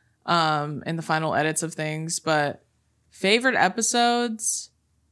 um in the final edits of things. But favorite episodes.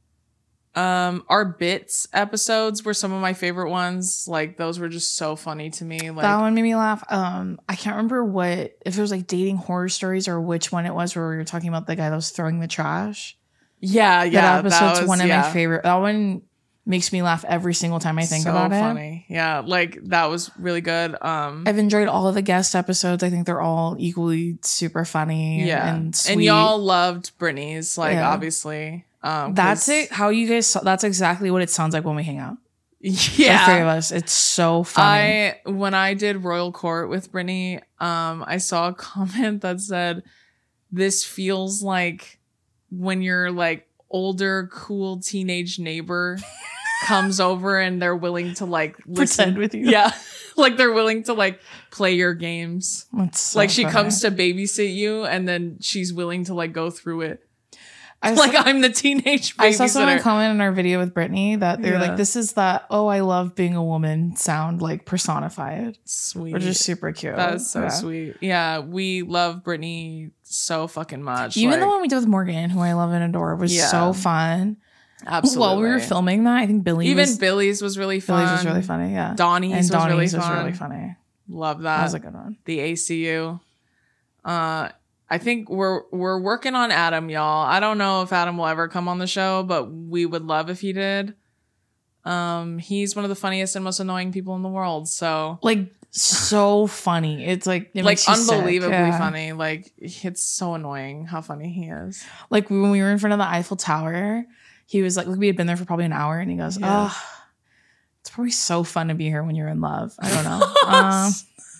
Um, our bits episodes were some of my favorite ones. Like those were just so funny to me. Like That one made me laugh. Um, I can't remember what, if it was like dating horror stories or which one it was where we were talking about the guy that was throwing the trash. yeah, yeah, that episode's was, one of yeah. my favorite. That one makes me laugh every single time I think so about it. funny. Yeah, like that was really good. Um, I've enjoyed all of the guest episodes. I think they're all equally super funny yeah, and sweet. and y'all loved Brittany's. Like Yeah. obviously, um, That's 'cause- it. How you guys, that's exactly what it sounds like when we hang out. Yeah. The three of us. It's so funny. I when I did Royal Court with Brittany, um, I saw a comment that said, "This feels like when your like older, cool teenage neighbor comes over and they're willing to like listen Pretend with you. Yeah, like they're willing to like play your games. It's so like she funny. comes to babysit you, and then she's willing to like go through it. I Like saw, I'm the teenage babysitter." I saw someone comment in our video with Brittany that they're Yeah. like, this is that, oh, I love being a woman sound like personified. Sweet. Which is super cute. That is so Yeah. sweet. Yeah, we love Brittany so fucking much. Even like, the one we did with Morgan, who I love and adore, was Yeah. so fun. absolutely. While we were filming that, I think Billy even was, Billy's was really fun. Billy's was really funny. Yeah. Donnie's and was Donnie's really was fun. really funny. Love That that. was a good one. The A C U. Uh, I think we're we're working on Adam, y'all. I don't know if Adam will ever come on the show, but we would love if he did. Um, he's one of the funniest and most annoying people in the world. So Like, so funny. It's like, it like makes you sick. unbelievably Yeah. funny. Like it's so annoying how funny he is. Like when we were in front of the Eiffel Tower, he was like, we had been there for probably an hour, and he goes, Yeah. oh, it's probably so fun to be here when you're in love. I don't know. um,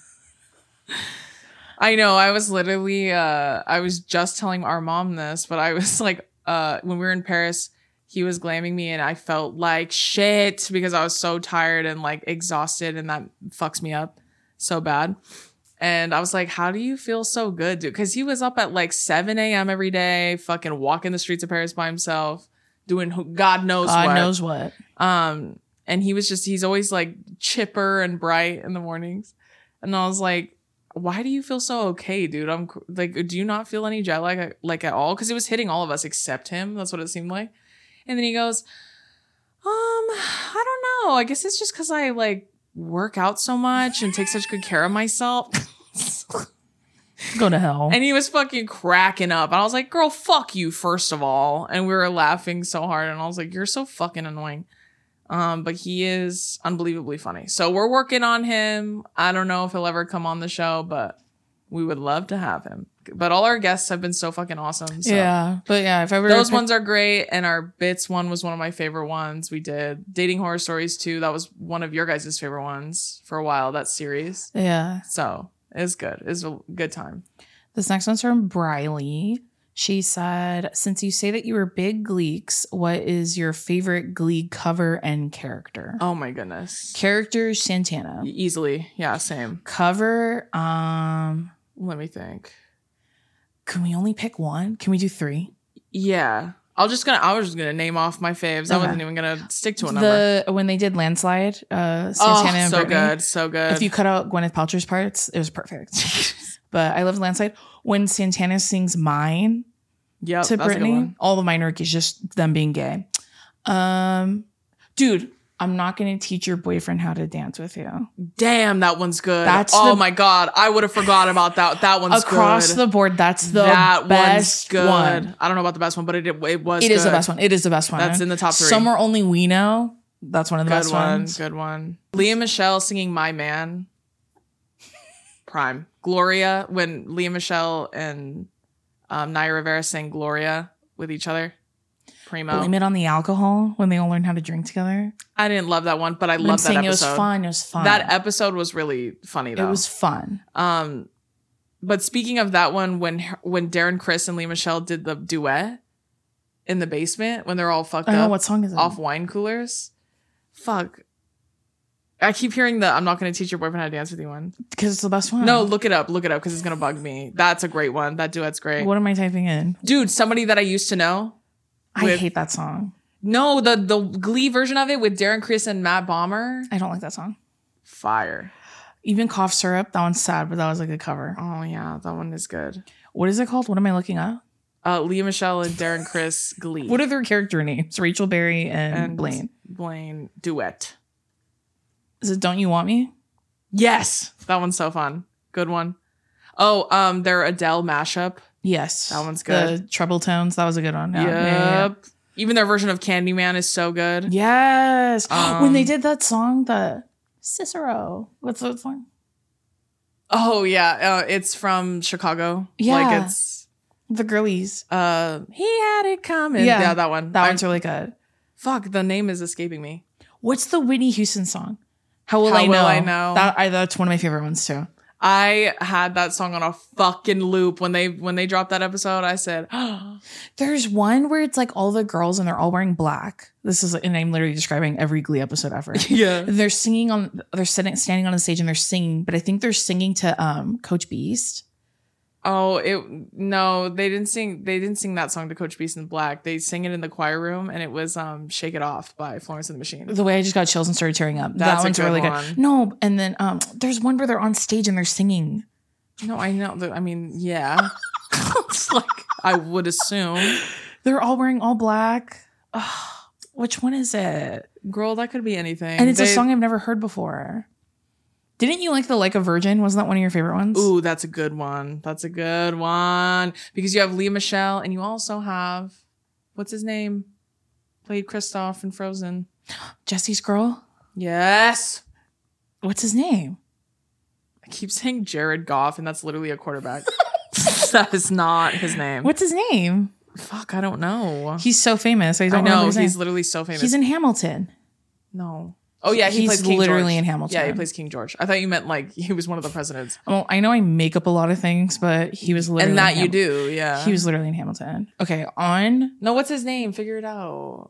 I know. I was literally, uh, I was just telling our mom this, but I was like, uh, when we were in Paris, he was glamming me and I felt like shit because I was so tired and like exhausted, and that fucks me up so bad. And I was like, how do you feel so good, dude? Because he was up at like seven a.m. every day, fucking walking the streets of Paris by himself, doing who- God knows God what. knows what. Um, and he was just, he's always like chipper and bright in the mornings. And I was like, why do you feel so okay, dude? I'm like, do you not feel any jet lag like at all? Because it was hitting all of us except him. That's what it seemed like. And then he goes, um, I don't know. I guess it's just because I like work out so much and take such good care of myself. Go to hell. And he was fucking cracking up. And I was like, girl, fuck you, first of all. And we were laughing so hard. And I was like, you're so fucking annoying. Um, but he is unbelievably funny. So we're working on him. I don't know if he'll ever come on the show, but we would love to have him. But all our guests have been so fucking awesome. So. Yeah. But yeah, if I were Those to pick- ones are great. And our bits one was one of my favorite ones we did. Dating Horror Stories two. That was one of your guys' favorite ones for a while, that series. Yeah. So it's good. It's a good time. This next one's from Briley. She said, since you say that you were big Gleeks, what is your favorite Glee cover and character? Oh my goodness. Character, Santana. Easily. Yeah, same. Cover, um, Let me think. can we only pick one? Can we do three? Yeah. I was just gonna I was just gonna name off my faves. I Okay. wasn't even gonna stick to a number. The when they did Landslide, uh, Santana Oh, and so Brittany, good. So good. if you cut out Gwyneth Paltrow's parts, it was perfect. But I loved Landslide. When Santana sings Mine yep, to that's a good Brittany, one. all the minor work is just them being gay. Um, dude, I'm not going to teach your boyfriend how to dance with you. Damn, that one's good. That's oh the- my god. I would have forgot about that. That one's Across good. the board, that's the that best one's good. one. I don't know about the best one, but it it was It good. is the best one. It is the best one. That's in the top three. Somewhere Only We Know. That's one of the Good best one. ones. Good one. Leah Michelle singing My Man. Prime. Gloria, when Leah Michelle and um, Naya Rivera sang Gloria with each other. Primo. Blame It on the Alcohol when they all learn how to drink together. I didn't love that one, but I I'm love that saying episode. it was fun. It was fun. That episode was really funny though. It was fun. Um, but speaking of that one, when when Darren Criss and Leah Michelle did the duet in the basement when they're all fucked I don't know up what song is it. off wine coolers, fuck. I keep hearing the "I'm not going to teach your boyfriend how to dance with you" one. Because it's the best one. No, look it up, look it up because it's gonna bug me. That's a great one. That duet's great, What am I typing in? dude. Somebody that I used to know. I With- hate that song. No, the the Glee version of it with Darren Criss and Matt Bomer. I don't like that song. Fire. Even Cough Syrup. That one's sad, but that was a good cover. Oh yeah, that one is good. What is it called? What am I looking up? Uh, Leah Michelle and Darren Criss Glee. What are their character names? Rachel Berry and, and Blaine. Blaine duet. Is it Don't You Want Me? Yes, that one's so fun. Good one. Oh, um, their Adele mashup. Yes. That one's good. The treble tones. That was a good one. Yeah. Yep. Yeah, yeah, yeah. Even their version of Candyman is so good. Yes. Um, when they did that song, the Cicero. What's that song? Oh yeah, uh, it's from Chicago. Yeah. like it's The girlies. uh, he had it coming. Yeah. Yeah, that one. That I- one's really good. fuck. The name is escaping me. What's the Whitney Houston song? How will How I Will know? I Know? That I, that's one of my favorite ones too. I had that song on a fucking loop when they when they dropped that episode. I said, There's one where it's like all the girls and they're all wearing black. This is, and I'm literally describing every Glee episode ever. yeah. They're singing on, they're sitting, standing on the stage and they're singing, but I think they're singing to um Coach Beast. Oh, it no, they didn't sing. They didn't sing that song to Coach Beast in Black. They sang it in the choir room, and it was um "Shake It Off" by Florence and the Machine. The way I just got chills and started tearing up. That's that a one's good really one. good. No, and then um, there's one where they're on stage and they're singing. No, I know. I mean, yeah, it's like I would assume. They're all wearing all black. Ugh, which one is it? Girl, that could be anything. And it's They- a song I've never heard before. Didn't you like the Like a Virgin? Wasn't that one of your favorite ones? Ooh, that's a good one. That's a good one because you have Lea Michele, and you also have what's his name, played Kristoff in Frozen. Jesse's Girl. Yes. What's his name? I keep saying Jared Goff, and that's literally a quarterback. That is not his name. What's his name? Fuck, I don't know. He's so famous. I I don't know know. he's literally so famous. He's in Hamilton. no. Oh yeah, he He's plays King literally George. in Hamilton. Yeah, he plays King George. I thought you meant like he was one of the presidents. Well, I know I make up a lot of things, but he was literally And that in you Ham- do, yeah. He was literally in Hamilton. Okay, on. No, what's his name? Figure it out.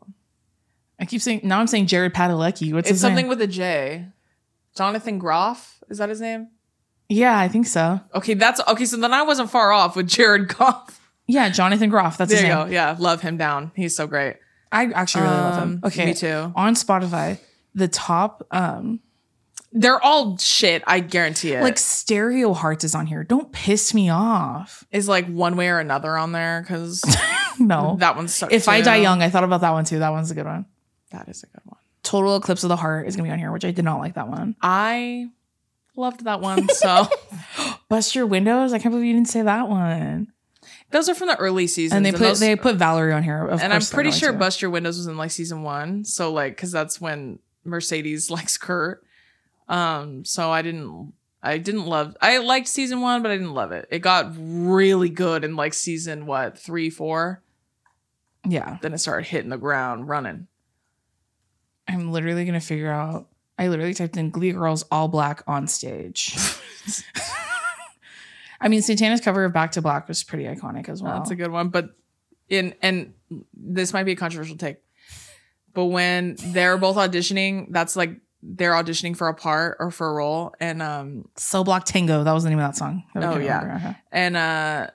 I keep saying now. I'm saying Jared Padalecki. What's It's his something name? with a J. Jonathan Groff? Is that his name? Yeah, I think so. Okay, that's okay. So then I wasn't far off with Jared Goff. Yeah, Jonathan Groff. That's There his you name. go. Yeah, love him down. He's so great. I actually really love him. Um, Okay, me too. On Spotify, the top um They're all shit. I guarantee it. like Stereo Hearts is on here. Don't piss me off. is like one way or another on there because No. that one's so. If I too. Die Young, I thought about that one too. That one's a good one. that is a good one. Total Eclipse of the Heart is gonna be on here, which I did not like that one. I loved that one. So Bust Your Windows. I can't believe you didn't say that one. those are from the early seasons, And they put those- they put Valerie on here. Of and I'm course they're pretty going sure to. Bust Your Windows was in like season one. So like, because that's when Mercedes likes Kurt. Um, so I didn't, I didn't love. I liked season one, but I didn't love it. It got really good in like season what three, four. Yeah, Then it started hitting the ground running. I'm literally gonna figure out. I literally typed in Glee Girls all black on stage. I mean, Santana's cover of Back to Black was pretty iconic as well. That's a good one. But in and this might be a controversial take, but when they're both auditioning, that's like they're auditioning for a part or for a role, and um Cell Block Tango. That was the name of that song. That we Oh, can't yeah. remember. Okay. and uh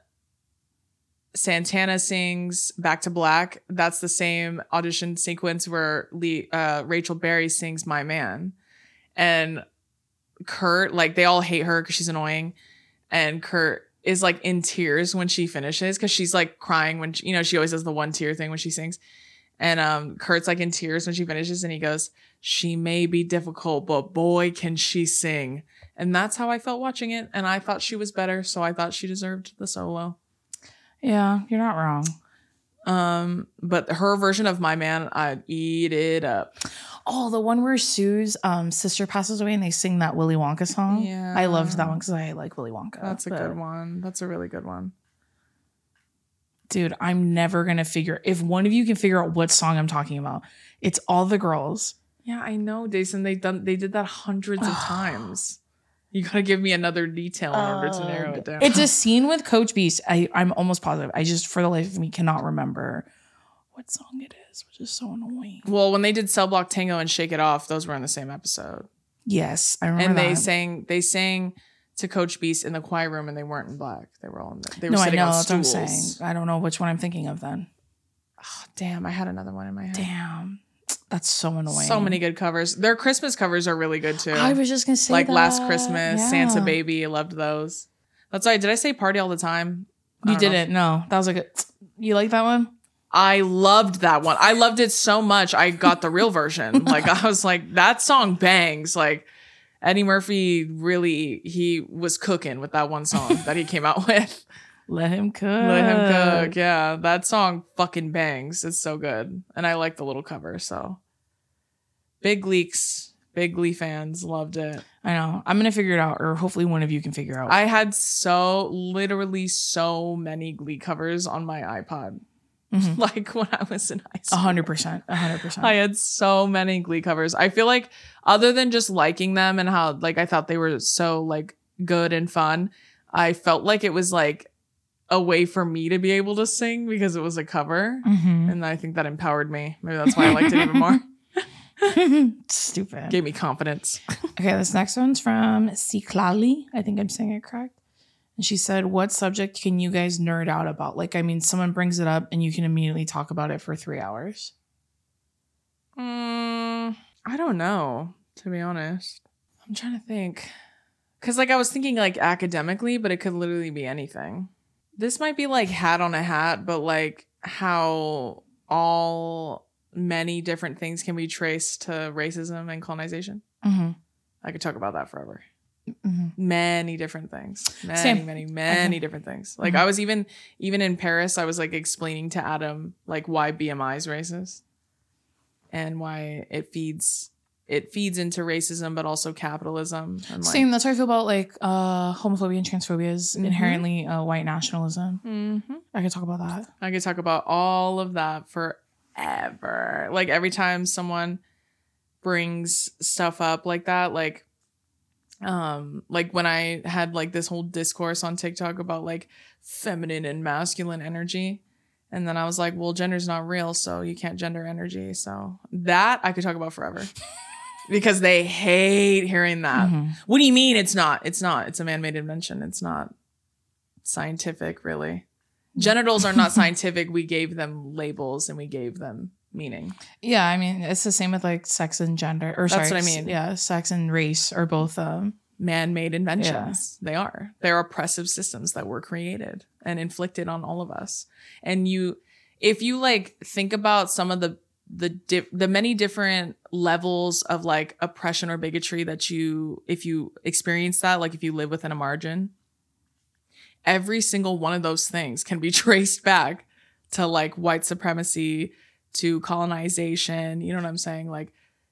Santana sings Back to Black. That's the same audition sequence where Lee, uh, Rachel Berry sings My Man. And Kurt, like, they all hate her because she's annoying. And Kurt is, like, in tears when she finishes because she's, like, crying when, she, you know, she always does the one tear thing when she sings. And um, Kurt's, like, in tears when she finishes. And he goes, she may be difficult, but boy, can she sing. And that's how I felt watching it. And I thought she was better. So I thought she deserved the solo. Yeah, you're not wrong. Um, but her version of My Man, I'd eat it up. Oh, the one where Sue's um, sister passes away and they sing that Willy Wonka song. Yeah. I loved that one because I like Willy Wonka. That's a but, good one. That's a really good one. dude. I'm never gonna figure. If one of you can figure out what song I'm talking about, it's All the Girls. Yeah, I know, Jason. They done they did that hundreds of times. You gotta give me another detail in order to narrow it down. It's a scene with Coach Beast. I, I'm almost positive. I just, for the life of me, cannot remember what song it is, which is so annoying. Well, when they did Cell Block Tango and Shake It Off, those were in the same episode. Yes, I remember And they that. sang they sang to Coach Beast in the choir room, and they weren't in black. They were all in the, they were no, I sitting know. on That's what I'm stools. saying. I don't know which one I'm thinking of then. Oh, damn, I had another one in my head. Damn. That's so annoying. So many good covers. Their Christmas covers are really good too. I was just going to say like that. Last Christmas, Yeah. Santa Baby, loved those. That's why. Did I say Party All the Time? I You don't know. didn't. No, that was like a, you like that one? I loved that one. I loved it so much. I got the real version. Like I was like, that song bangs. Like Eddie Murphy really, he was cooking with that one song that he came out with. Let him cook. Let him cook. Yeah, that song fucking bangs. It's so good, and I like the little cover. So big leaks, big Glee fans loved it. I know. I'm gonna figure it out, or hopefully one of you can figure out. I had so literally so many Glee covers on my iPod. Mm-hmm. like when I was in high A school. hundred percent. A hundred percent. I had so many Glee covers. I feel like other than just liking them and how like I thought they were so like good and fun, I felt like it was like a way for me to be able to sing because it was a cover. Mm-hmm. And I think that empowered me. Maybe that's why I liked it even more. Stupid. Gave me confidence. Okay, this next one's from Siklali. I think I'm saying it correct. And she said, what subject can you guys nerd out about? Like, I mean, someone brings it up and you can immediately talk about it for three hours. Mm, I don't know, to be honest. I'm trying to think. Because, like, I was thinking, like, academically, but it could literally be anything. This might be, like, hat on a hat, but, like, how all many different things can be traced to racism and colonization. Mm-hmm. I could talk about that forever. Mm-hmm. Many different things. Many, Same. many, many Okay. different things. Like, Mhm. I was even, even in Paris, I was, like, explaining to Adam, like, why B M I is racist. And why it feeds it feeds into racism, but also capitalism. And like, Same. That's how I feel about like uh, homophobia and transphobia is Mhm. inherently uh, white nationalism. Mhm. I could talk about that. I could talk about all of that forever. Like every time someone brings stuff up like that, like um, like when I had like this whole discourse on TikTok about like feminine and masculine energy. And then I was like, well, gender's not real, so you can't gender energy. So that I could talk about forever. Because they hate hearing that. Mhm. What do you mean it's not? It's not. It's a man-made invention. It's not scientific, really. Genitals are not scientific. We gave them labels and we gave them meaning. Yeah, I mean, it's the same with like sex and gender. Or That's sorry, what I mean. Yeah, sex and race are both. Um, Man-made inventions. They are. They're oppressive systems that were created and inflicted on all of us. And you, if you like think about some of the the di- the many different levels of like oppression or bigotry that you, if you experience that, like if you live within a margin, every single one of those things can be traced back to like white supremacy, to colonization, you know what I'm saying? Like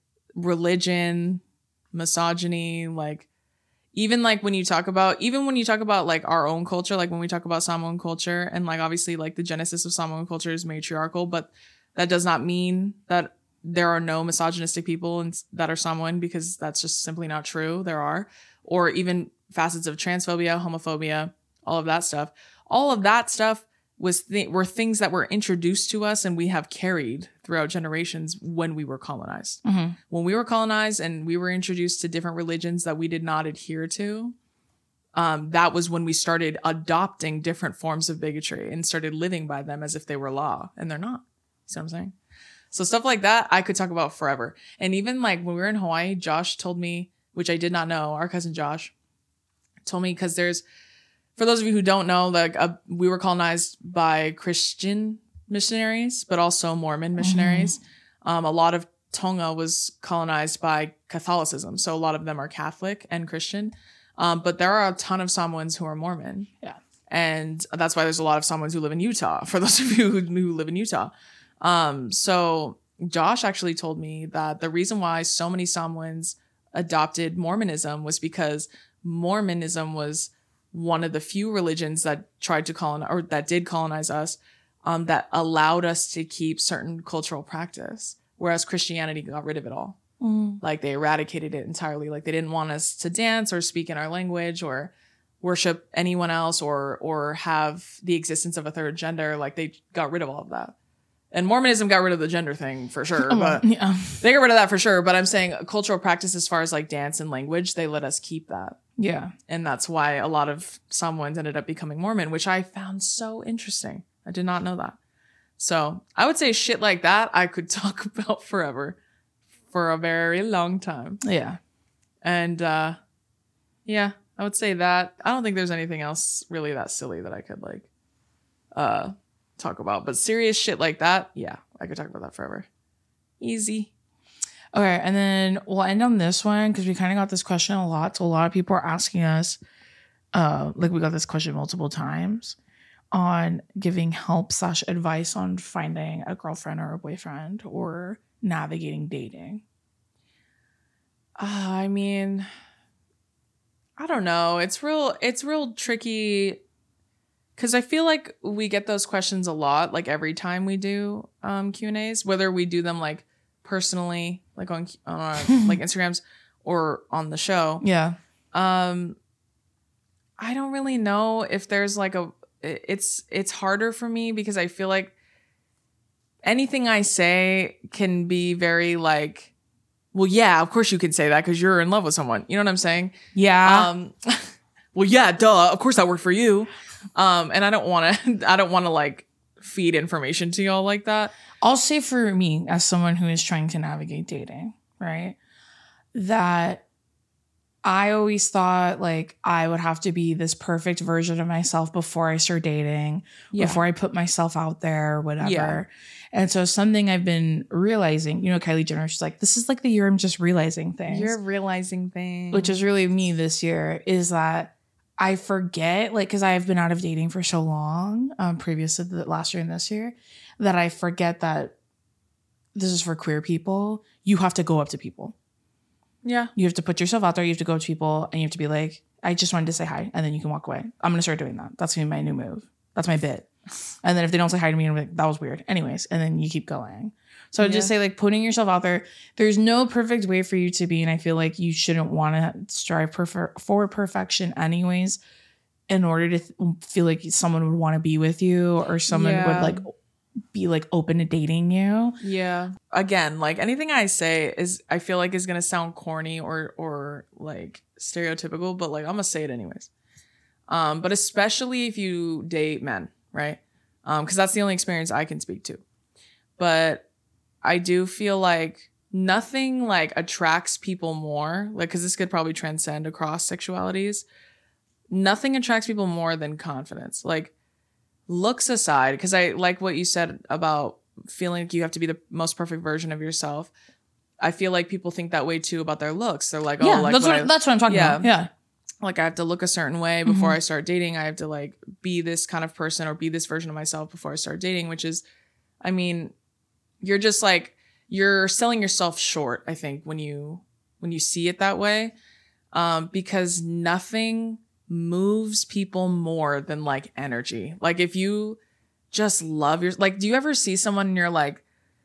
religion, misogyny, like even like when you talk about, even when you talk about like our own culture, like when we talk about Samoan culture and like obviously like the genesis of Samoan culture is matriarchal, but that does not mean that there are no misogynistic people and that are Samoan, because that's just simply not true. There are, or even facets of transphobia, homophobia, all of that stuff. All of that stuff was th- were things that were introduced to us and we have carried throughout generations when we were colonized. mm-hmm. When we were colonized and we were introduced to different religions that we did not adhere to, um, that was when we started adopting different forms of bigotry and started living by them as if they were law, and they're not. You see what I'm saying? So stuff like that, I could talk about forever. And even like when we were in Hawaii, Josh told me, which I did not know, our cousin Josh told me, because there's, for those of you who don't know, like uh, we were colonized by Christian missionaries, but also Mormon missionaries. Mm-hmm. Um, a lot of Tonga was colonized by Catholicism. So a lot of them are Catholic and Christian. Um, but there are a ton of Samoans who are Mormon. Yeah. And that's why there's a lot of Samoans who live in Utah, for those of you who, who live in Utah. Um, so Josh actually told me that the reason why so many Samoans adopted Mormonism was because Mormonism was one of the few religions that tried to colonize, or that did colonize us, um, that allowed us to keep certain cultural practice, whereas Christianity got rid of it all. Mm. Like they eradicated it entirely. Like they didn't want us to dance or speak in our language or worship anyone else or or have the existence of a third gender. Like they got rid of all of that. And Mormonism got rid of the gender thing for sure, but yeah. they got rid of that for sure. But I'm saying cultural practice as far as like dance and language, they let us keep that. Yeah. And that's why a lot of Samoans ended up becoming Mormon, which I found so interesting. I did not know that. So I would say shit like that I could talk about forever, for a very long time. Yeah. And uh, yeah, I would say that. I don't think there's anything else really that silly that I could like uh, talk about. But serious shit like that, yeah, I could talk about that forever. Easy. Okay, and then we'll end on this one because we kind of got this question a lot. So a lot of people are asking us, uh, like we got this question multiple times, on giving help slash advice on finding a girlfriend or a boyfriend or navigating dating. Uh, I mean, I don't know. It's real. It's real tricky Because I feel like we get those questions a lot, like every time we do um, Q and A's, whether we do them like personally, like on, on our, like Instagrams or on the show. Yeah. Um, I don't really know if there's like a, it's, it's harder for me because I feel like anything I say can be very like, well, yeah, of course you can say that because you're in love with someone. You know what I'm saying? Yeah. Um, well, yeah, duh. Of course that worked for you. Um, and I don't want to, I don't want to like feed information to y'all like that. I'll say for me, as someone who is trying to navigate dating, right, that I always thought like I would have to be this perfect version of myself before I start dating, Yeah. before I put myself out there, whatever. Yeah. And so something I've been realizing, you know, Kylie Jenner, she's like, this is like the year I'm just realizing things. You're realizing things. Which is really me this year, is that I forget, like, because I've been out of dating for so long, um, previous to the last year and this year, that I forget that this is for queer people. You have to go up to people. Yeah. You have to put yourself out there. You have to go up to people and you have to be like, I just wanted to say hi. And then you can walk away. I'm going to start doing that. That's going to be my new move. That's my bit. And then if they don't say hi to me, I'm like, that was weird. Anyways. And then you keep going. So I'd just Yeah. say, like, putting yourself out there, there's no perfect way for you to be. And I feel like you shouldn't want to strive perf- for perfection anyways, in order to th- feel like someone would want to be with you or someone Yeah. would like be like open to dating you. Yeah. Again, like anything I say is, I feel like is going to sound corny or, or like stereotypical, but like I'm going to say it anyways. Um, but especially if you date men, right? Um, cause that's the only experience I can speak to. But I do feel like nothing like attracts people more, like, cause this could probably transcend across sexualities. Nothing attracts people more than confidence. Like, looks aside, because I like what you said about feeling like you have to be the most perfect version of yourself. I feel like people think that way too about their looks. They're like, oh, Yeah, like that's when what, I- that's what I'm talking yeah. about. Yeah. like I have to look a certain way before Mhm. I start dating. I have to like be this kind of person or be this version of myself before I start dating, which is, I mean, you're just like, you're selling yourself short, I think, when you, when you see it that way. Um, because nothing moves people more than like energy. Like if you just love your, like, do you ever see someone and you're like,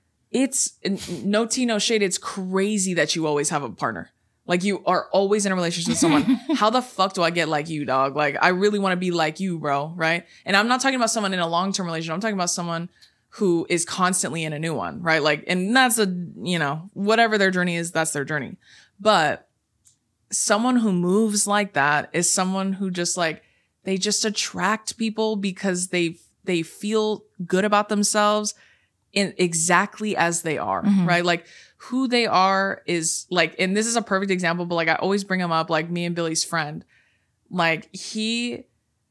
it's no tea, no shade. It's crazy that you always have a partner. Like you are always in a relationship with someone. How the fuck do I get like you, dog? Like I really want to be like you, bro. Right. And I'm not talking about someone in a long-term relationship. I'm talking about someone who is constantly in a new one. Right. Like, and that's a, you know, whatever their journey is, that's their journey. But someone who moves like that is someone who just like, they just attract people because they, they feel good about themselves in exactly as they are. Mhm. Right. Like, who they are is like, and this is a perfect example, but like I always bring him up, like me and Billy's friend. Like he,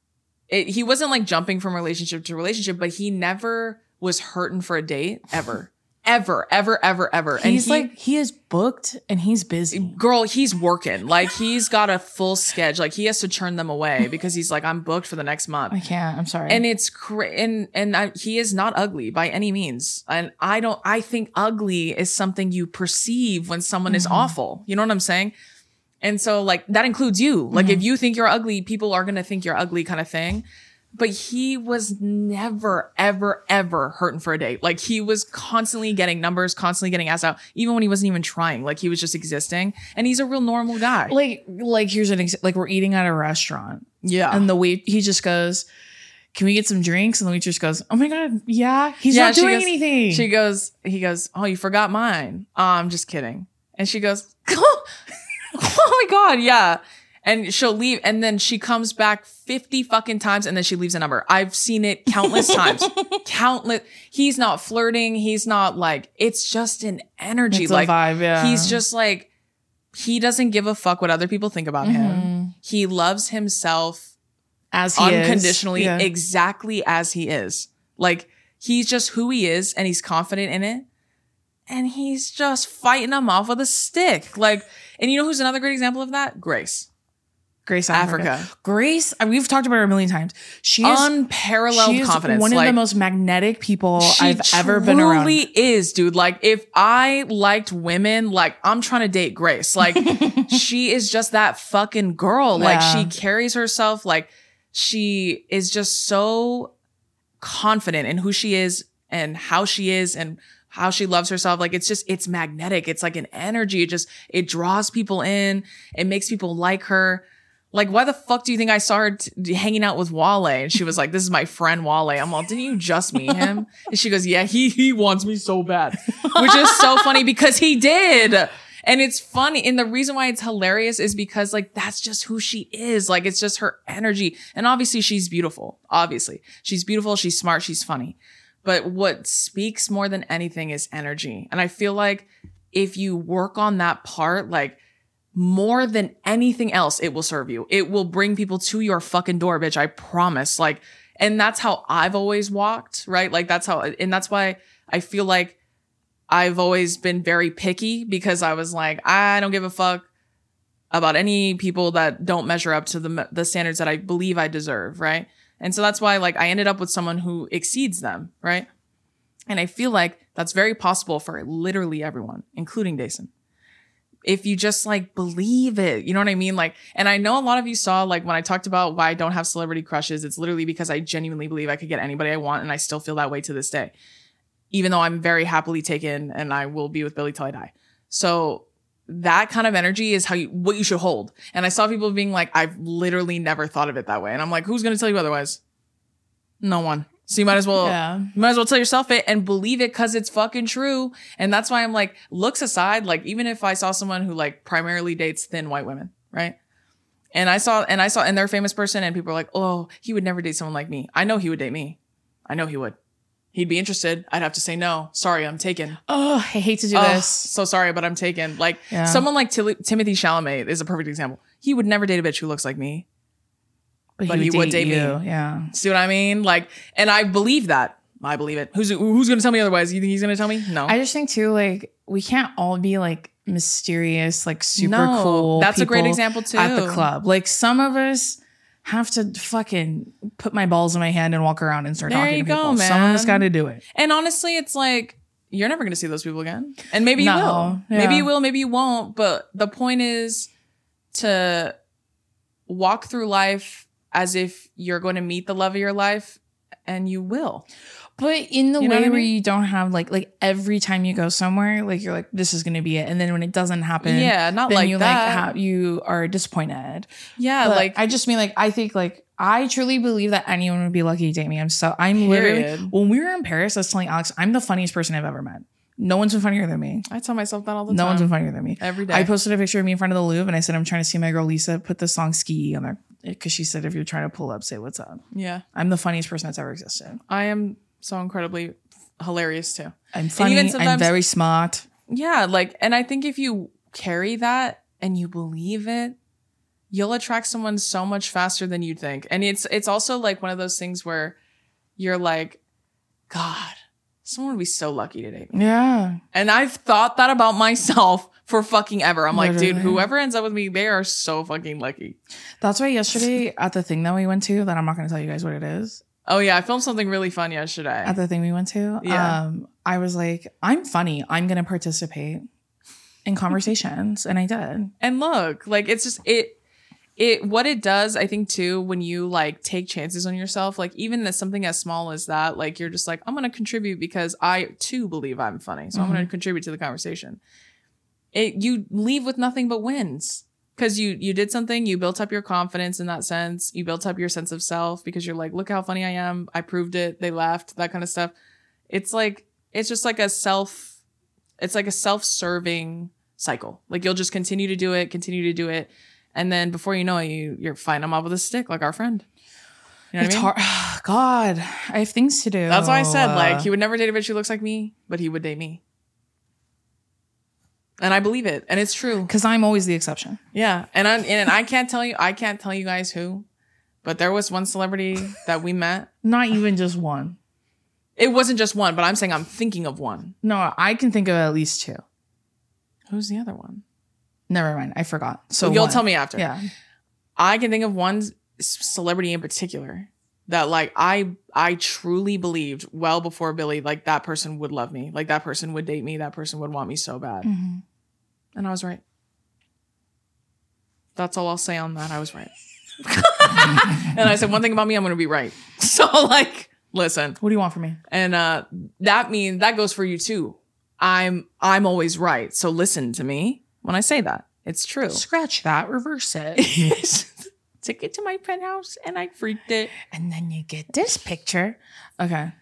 it, he wasn't like jumping from relationship to relationship, but he never was hurting for a date ever, ever, ever, ever, ever. He's and he, like, he is booked and he's busy. girl, he's working. Like he's got a full schedule. Like he has to turn them away because he's like, I'm booked for the next month. I can't. I'm sorry. And it's cra- and and I, he is not ugly by any means. And I don't. I think ugly is something you perceive when someone is Mhm. awful. You know what I'm saying? And so like that includes you. Like Mhm. if you think you're ugly, people are gonna think you're ugly, kind of thing. But he was never, ever, ever hurting for a date. Like he was constantly getting numbers, constantly getting asked out, even when he wasn't even trying. Like he was just existing. And he's a real normal guy. like, like here's an example. Like we're eating at a restaurant yeah. and the wait, he just goes, can we get some drinks? And the waitress goes, oh my God. Yeah. He's Yeah, not she doing goes- anything. She goes, he goes, oh, you forgot mine. Oh, I'm just kidding. And she goes, oh my God, yeah. And she'll leave. And then she comes back fifty fucking times and then she leaves a number. I've seen it countless times. Countless. He's not flirting. He's not like, it's just an energy. It's like a vibe. Yeah. he's just like, he doesn't give a fuck what other people think about him. Mhm. He loves himself as he is. unconditionally, Yeah. exactly as he is. Like he's just who he is and he's confident in it. And he's just fighting them off with a stick. Like, and you know who's another great example of that? Grace. Grace Africa. Africa. Grace, uh, we've talked about her a million times. She is Unparalleled she is confidence. one of like, the most magnetic people she I've ever been around. truly is, dude. Like, if I liked women, like, I'm trying to date Grace. Like, she is just that fucking girl. Like, Yeah. she carries herself like she is just so confident in who she is and how she is and how she loves herself. Like, it's just, it's magnetic. It's like an energy. It just, it draws people in. It makes people like her. Like, why the fuck do you think I saw her t- hanging out with Wale? And she was like, this is my friend Wale. I'm like, didn't you just meet him? And she goes, yeah, he, he wants me so bad, which is so funny because he did. And it's funny. And the reason why it's hilarious is because like, that's just who she is. Like, it's just her energy. And obviously she's beautiful. Obviously she's beautiful. She's smart. She's funny. But what speaks more than anything is energy. And I feel like if you work on that part, like more than anything else, it will serve you. It will bring people to your fucking door, bitch. I promise. Like, and that's how I've always walked, right? Like that's how, and that's why I feel like I've always been very picky because I was like, I don't give a fuck about any people that don't measure up to the the standards that I believe I deserve, right? And so that's why like I ended up with someone who exceeds them, right? And I feel like that's very possible for literally everyone, including Dason. If you just like believe it, you know what I mean? Like, and I know a lot of you saw like when I talked about why I don't have celebrity crushes, it's literally because I genuinely believe I could get anybody I want. And I still feel that way to this day, even though I'm very happily taken and I will be with Billy till I die. So that kind of energy is how you, what you should hold. And I saw people being like, I've literally never thought of it that way. And I'm like, who's going to tell you otherwise? No one. So you might as well, Yeah. you might as well tell yourself it and believe it because it's fucking true. And that's why I'm like, looks aside, like even if I saw someone who like primarily dates thin white women, right? And I saw, and I saw, and they're a famous person and people are like, oh, he would never date someone like me. I know he would date me. I know he would. He'd be interested. I'd have to say no. Sorry, I'm taken. Oh, I hate to do Oh, this. so sorry, but I'm taken. Like Yeah. someone like Til- Timothy Chalamet is a perfect example. He would never date a bitch who looks like me. But he would date me. you. Yeah. See what I mean? Like, and I believe that. I believe it. Who's who's going to tell me otherwise? You think he's going to tell me? No. I just think too, like, we can't all be like mysterious, like super No, cool. that's a great people example, too. At the club. Like some of us have to fucking put my balls in my hand and walk around and start There talking you to people. go, Some of us man. got to do it. And honestly, it's like, you're never going to see those people again. And maybe you No, will. yeah. Maybe you will, maybe you won't. But the point is to walk through life as if you're going to meet the love of your life, and you will. But in the You know way what I where mean? you don't have like like every time you go somewhere, like you're like, this is gonna be it. And then when it doesn't happen, Yeah, not then like you that. like ha- you are disappointed. Yeah, But like I just mean like I think like I truly believe that anyone would be lucky to date me. I'm so I'm literally Period. when we were in Paris, I was telling Alex, I'm the funniest person I've ever met. No one's been funnier than me. I tell myself that all the No time. one's been funnier than me. Every day. I posted a picture of me in front of the Louvre and I said, I'm trying to see my girl Lisa put the song Ski on there. Because she said, if you're trying to pull up, say what's up. Yeah. I'm the funniest person that's ever existed. I am so incredibly hilarious too. I'm funny. even I'm sometimes- very smart. Yeah, like, and I think if you carry that and you believe it, you'll attract someone so much faster than you'd think. And it's it's also like one of those things where you're like, God, someone would be so lucky to date me. Yeah. And I've thought that about myself for fucking ever. I'm like, dude, Literally. whoever ends up with me, they are so fucking lucky. That's why yesterday at the thing that we went to, that I'm not going to tell you guys what it is, Oh yeah, I filmed something really fun yesterday. at the thing we went to, Yeah. um, I was like, I'm funny. I'm going to participate in conversations. And I did. And look, like it's just it it what it does, I think too, when you like take chances on yourself, like even as something as small as that, like you're just like, I'm gonna contribute because I too believe I'm funny. So I'm gonna contribute to the conversation. It you leave with nothing but wins. Because you you did something, you built up your confidence in that sense, you built up your sense of self because you're like, look how funny I am, I proved it, they laughed, that kind of stuff. It's like it's just like a self it's like a self-serving cycle. Like you'll just continue to do it, continue to do it, and then before you know it, you you're fighting them off with a stick, like our friend. You know It's what I mean? hard. God, I have things to do. That's why I said like Uh, he would never date a bitch who looks like me, but he would date me. And I believe it, and it's true. Because I'm always the exception. Yeah, and I and I can't tell you, I can't tell you guys who, but there was one celebrity that we met. Not even just one. It wasn't just one, but I'm saying I'm thinking of one. No, I can think of at least two. Who's the other one? Never mind. I forgot. So So you'll one. tell me after. Yeah. I can think of one s- celebrity in particular that like I I truly believed well before Billy, like that person would love me, like that person would date me, that person would want me so bad, Mhm. and I was right. That's all I'll say on that. I was right. And I said, one thing about me, I'm going to be right. So like, listen. What do you want from me? And uh, that means that goes for you too. I'm I'm always right. So listen to me when I say that. It's true. Scratch that. Reverse it. Took it to my penthouse and I freaked it. And then you get this picture. Okay.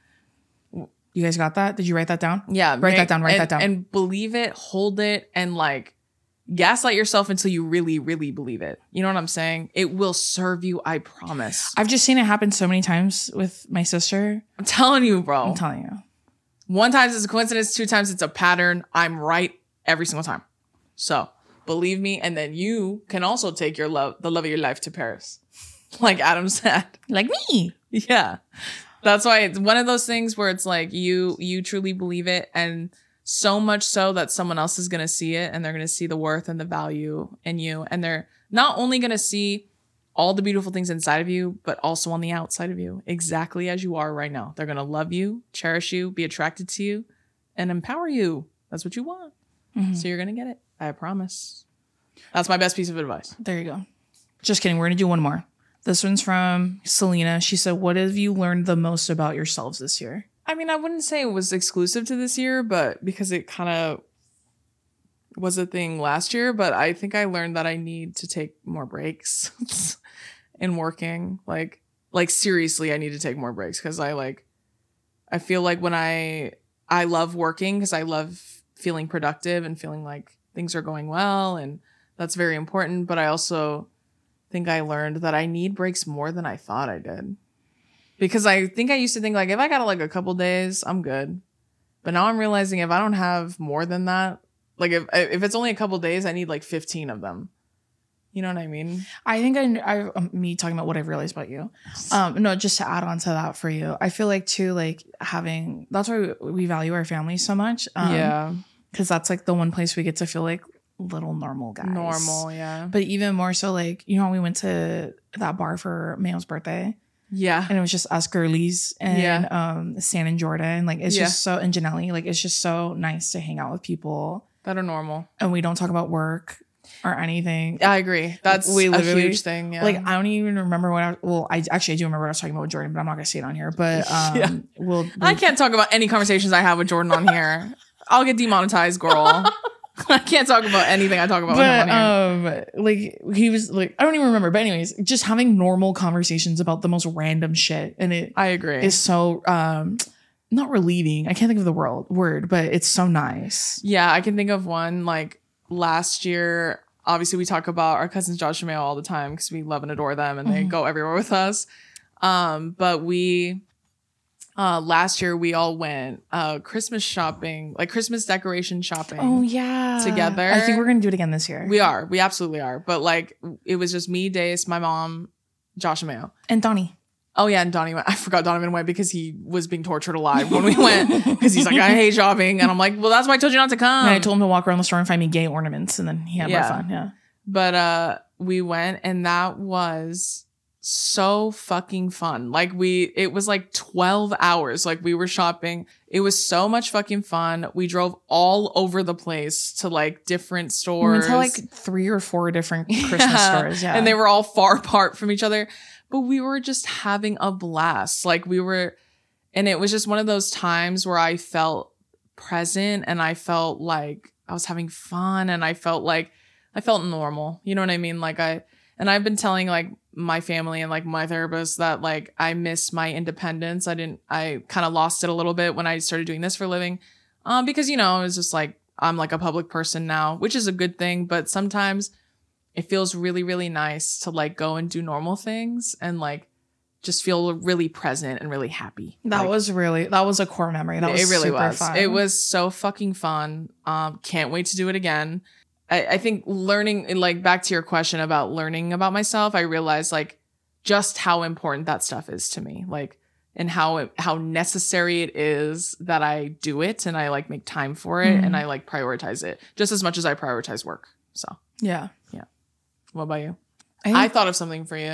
You guys got that? Did you write that down? Yeah. Write make, that down. Write and, that down. And believe it, hold it, and like gaslight yourself until you really, really believe it. You know what I'm saying? It will serve you, I promise. I've just seen it happen so many times with my sister. I'm telling you, bro. I'm telling you. One time it's a coincidence, two times it's a pattern. I'm right every single time. So believe me, and then you can also take your love, the love of your life to Paris. Like Adam said. Like me. Yeah. That's why it's one of those things where it's like you you truly believe it, and so much so that someone else is going to see it and they're going to see the worth and the value in you, and they're not only going to see all the beautiful things inside of you, but also on the outside of you, exactly as you are right now. They're going to love you, cherish you, be attracted to you, and empower you. That's what you want. Mm-hmm. So you're going to get it. I promise. That's my best piece of advice. There you go. Just kidding. We're going to do one more. This one's from Selena. She said, what have you learned the most about yourselves this year? I mean, I wouldn't say it was exclusive to this year, but because it kind of was a thing last year, but I think I learned that I need to take more breaks in working. Like, like seriously, I need to take more breaks because I like, I feel like when I, I love working because I love feeling productive and feeling like things are going well, and that's very important. But I also think I learned that I need breaks more than I thought I did. Because I think I used to think like, if I got like a couple days, I'm good. But now I'm realizing if I don't have more than that, like if if it's only a couple days, I need like fifteen of them. You know what I mean? I think I, I um, me talking about what I've realized about you. Um, no, just to add on to that for you, I feel like too, like having, that's why we, we value our family so much. Um, yeah. Because that's like the one place we get to feel like little normal guys. Normal, yeah. But even more so, like, you know how we went to that bar for Mayo's birthday? Yeah. And it was just us girlies and yeah. um Stan and Jordan. Like it's yeah. just so, and Janelle, like it's just so nice to hang out with people that are normal. And we don't talk about work or anything. I agree. That's we a huge thing. Yeah. Like I don't even remember what I well, I actually I do remember what I was talking about with Jordan, but I'm not gonna say it on here. But um yeah. we'll, we'll I can't talk about any conversations I have with Jordan on here. I'll get demonetized, girl. I can't talk about anything I talk about but, with him on here. Um, like he was like, I don't even remember. But anyways, just having normal conversations about the most random shit. And it I agree. Is so um not relieving. I can't think of the world word, but it's so nice. Yeah, I can think of one like last year. Obviously, we talk about our cousins Josh and Mayo all the time because we love and adore them and mm-hmm. they go everywhere with us. Um, but we Uh, last year we all went uh Christmas shopping, like Christmas decoration shopping. Oh yeah, together. I think we're gonna do it again this year. We are, we absolutely are. But like, it was just me, Dace, my mom, Josh, and Mayo, and Donnie. Oh yeah, and Donnie went. I forgot Donovan went because he was being tortured alive when we went because he's like, I hate shopping, and I'm like, well, that's why I told you not to come. And I told him to walk around the store and find me gay ornaments, and then he had yeah. more fun. Yeah, but uh, we went, and that was so fucking fun. Like we it was like twelve hours, like we were shopping. It was so much fucking fun. We drove all over the place to like different stores. We went to like three or four different Christmas yeah. stores. Yeah, and they were all far apart from each other, but we were just having a blast. Like we were, and it was just one of those times where I felt present and I felt like I was having fun and I felt like I felt normal. You know what I mean? Like I And I've been telling like my family and like my therapist that like I miss my independence. I didn't, I kind of lost it a little bit when I started doing this for a living. Um, because, you know, it's just like, I'm like a public person now, which is a good thing. But sometimes it feels really, really nice to like go and do normal things and like just feel really present and really happy. That like, was really, that was a core memory. That was it really super was. fun. It was so fucking fun. Um, can't wait to do it again. I, I think learning, like back to your question about learning about myself, I realized like just how important that stuff is to me, like, and how it, how necessary it is that I do it and I like make time for it mm-hmm. and I like prioritize it just as much as I prioritize work. So yeah, yeah. What about you? I, think, I thought of something for you.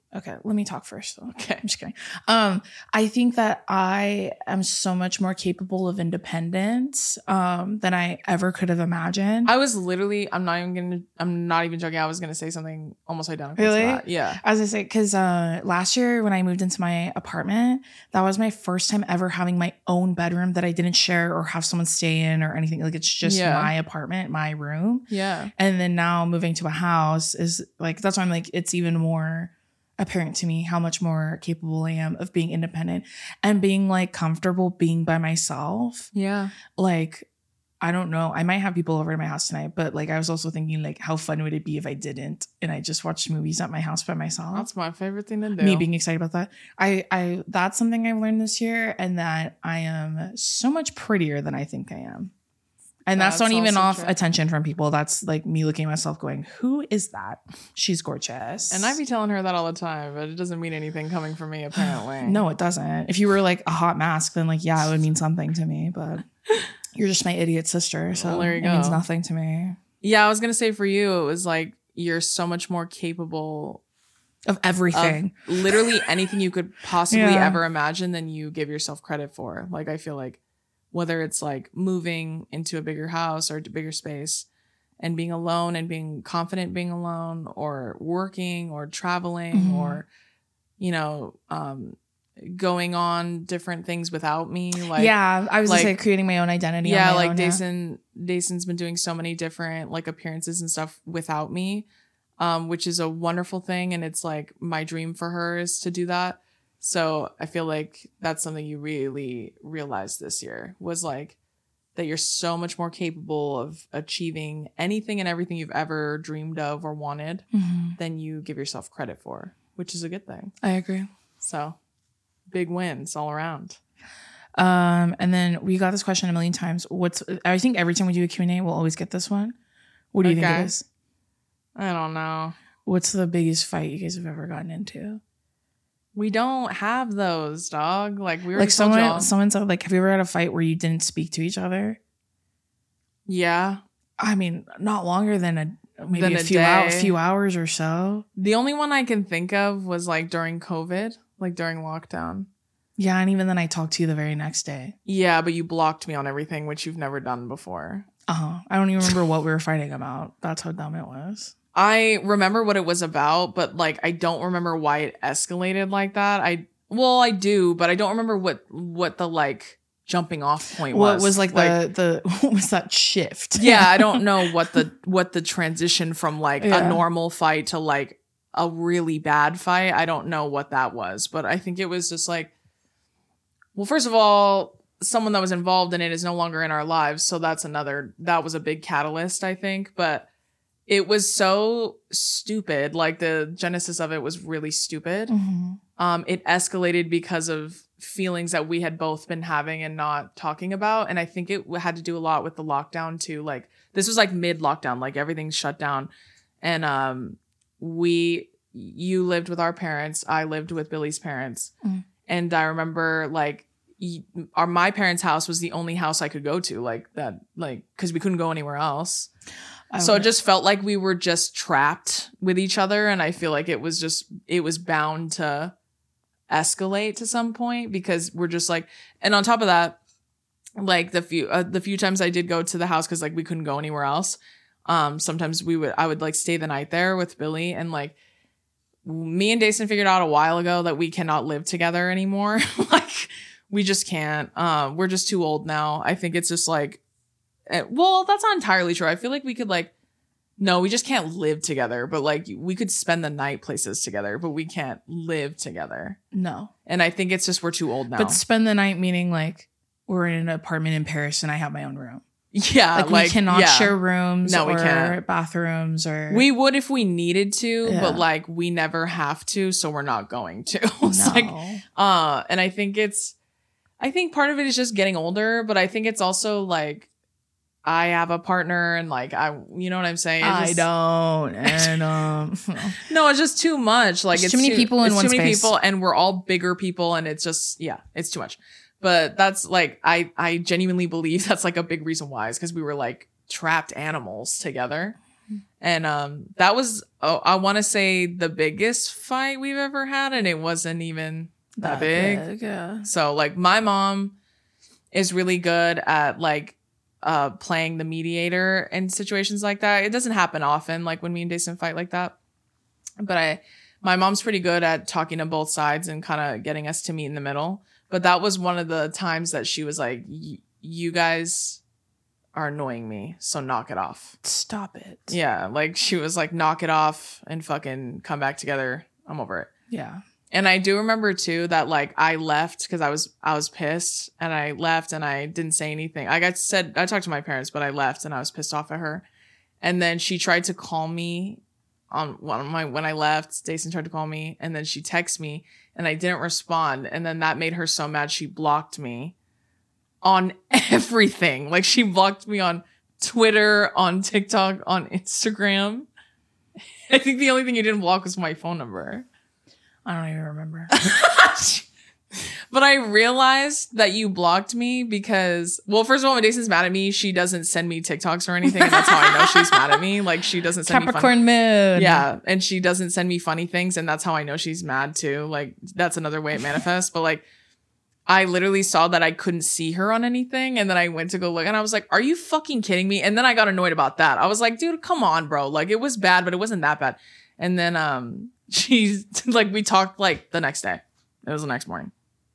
Okay, let me talk first though. Okay. I'm just kidding. Um, I think that I am so much more capable of independence um, than I ever could have imagined. I was literally, I'm not even gonna, I'm not even joking. I was gonna say something almost identical Really? to that. Yeah. As I say, because uh, last year when I moved into my apartment, that was my first time ever having my own bedroom that I didn't share or have someone stay in or anything. Like it's just Yeah. my apartment, my room. Yeah. And then now moving to a house is like, that's why I'm like, it's even more apparent to me how much more capable I am of being independent and being like comfortable being by myself. Yeah. Like, I don't know. I might have people over to my house tonight, but like I was also thinking like how fun would it be if I didn't and I just watched movies at my house by myself. That's my favorite thing to do. Me being excited about that. I I that's something I've learned this year, and that I am so much prettier than I think I am. And that's, That's not even also off true. attention from people. That's like me looking at myself going, who is that? She's gorgeous. And I be telling her that all the time, but it doesn't mean anything coming from me, apparently. No, it doesn't. If you were like a hot mask, then like, yeah, it would mean something to me. But you're just my idiot sister. So Well, there you it go. means nothing to me. Yeah, I was gonna say for you, it was like you're so much more capable Of everything. of literally anything you could possibly Yeah. ever imagine than you give yourself credit for. Like I feel like whether it's like moving into a bigger house or a bigger space and being alone and being confident being alone, or working or traveling Mhm. or, you know, um, going on different things without me. Like, yeah, I was like- gonna say creating my own identity. yeah, on my like own, yeah. Dason, Dason's been doing so many different like appearances and stuff without me, um, which is a wonderful thing. And it's like my dream for her is to do that. So I feel like that's something you really realized this year, was like that you're so much more capable of achieving anything and everything you've ever dreamed of or wanted Mhm. than you give yourself credit for, which is a good thing. I agree. So big wins all around. Um, and then we got this question a million times. What's I think every time we do a Q and A, we'll always get this one. What do you think Okay. it is? I don't know. What's the biggest fight you guys have ever gotten into? We don't have those, dog. Like we were Like just told someone, y'all. someone said, like, have you ever had a fight where you didn't speak to each other? Yeah. I mean, not longer than a maybe Than a, a few hours, day. few hours or so. The only one I can think of was like during COVID, like during lockdown. Yeah, and even then, I talked to you the very next day. Yeah, but you blocked me on everything, which you've never done before. Uh huh. I don't even remember what we were fighting about. That's how dumb it was. I remember what it was about, but like I don't remember why it escalated like that. I well, I do, but I don't remember what what the like jumping off point What was. was like, the the what was that shift? Yeah, I don't know what the what the transition from like Yeah. a normal fight to like a really bad fight. I don't know what that was, but I think it was just like, well, first of all, someone that was involved in it is no longer in our lives, so that's another that was a big catalyst, I think, but it was so stupid. Like the genesis of it was really stupid. Mhm. Um, it escalated because of feelings that we had both been having and not talking about. And I think it had to do a lot with the lockdown too. Like this was like mid lockdown, like everything's shut down. And um, we, you lived with our parents. I lived with Billy's parents. Mm. And I remember like y- our, my parents' house was the only house I could go to, like that, like, cause we couldn't go anywhere else. I So it would- just felt like we were just trapped with each other. And I feel like it was just, it was bound to escalate to some point because we're just like, and on top of that, like the few, uh, the few times I did go to the house, cause like we couldn't go anywhere else. Um, sometimes we would, I would like stay the night there with Billy, and like me and Dason figured out a while ago that we cannot live together anymore. Like we just can't, um, we're just too old now. I think it's just like, eh, well, that's not entirely true. I feel like we could like, no, we just can't live together, but like we could spend the night places together, but we can't live together. no. And I think it's just we're too old now. But spend the night meaning like we're in an apartment in Paris and I have my own room. yeah, Like, we cannot yeah. share rooms No, we or can't. bathrooms or We would if we needed to, Yeah. but like we never have to, so we're not going to. It's no. like, uh, and I think it's, I think part of it is just getting older, but I think it's also like I have a partner and like I, you know what I'm saying? It's I just- don't. And um No, it's just too much. Like There's it's too many people in it's one too many space. people, and we're all bigger people, and it's just yeah, it's too much. But that's like I I genuinely believe that's like a big reason why is because we were like trapped animals together. And um, that was, oh, I want to say the biggest fight we've ever had. And it wasn't even that, that big. big. Yeah. So like my mom is really good at like uh, playing the mediator in situations like that. It doesn't happen often, like when me and Jason fight like that. But I, my mom's pretty good at talking to both sides and kind of getting us to meet in the middle. But that was one of the times that she was like, you guys are annoying me, so knock it off. Stop it. Yeah, like she was like, knock it off and fucking come back together. I'm over it. Yeah. And I do remember too that like I left because I was I was pissed and I left and I didn't say anything. I got said I talked to my parents, but I left and I was pissed off at her. And then she tried to call me on one of my when I left. Jason tried to call me and then she texted me and I didn't respond. And then that made her so mad she blocked me on everything. Like she blocked me on Twitter, on TikTok, on Instagram. I think the only thing you didn't block was my phone number. I don't even remember. But I realized that you blocked me because, well, first of all, when Jason's mad at me, she doesn't send me TikToks or anything. And that's how I know she's mad at me. Like she doesn't send Capricorn me funny- moon. Yeah. And she doesn't send me funny things. And that's how I know she's mad too. Like that's another way it manifests. But like, I literally saw that I couldn't see her on anything. And then I went to go look and I was like, are you fucking kidding me? And then I got annoyed about that. I was like, dude, come on, bro. Like it was bad, but it wasn't that bad. And then um, she's like, we talked like the next day. It was the next morning.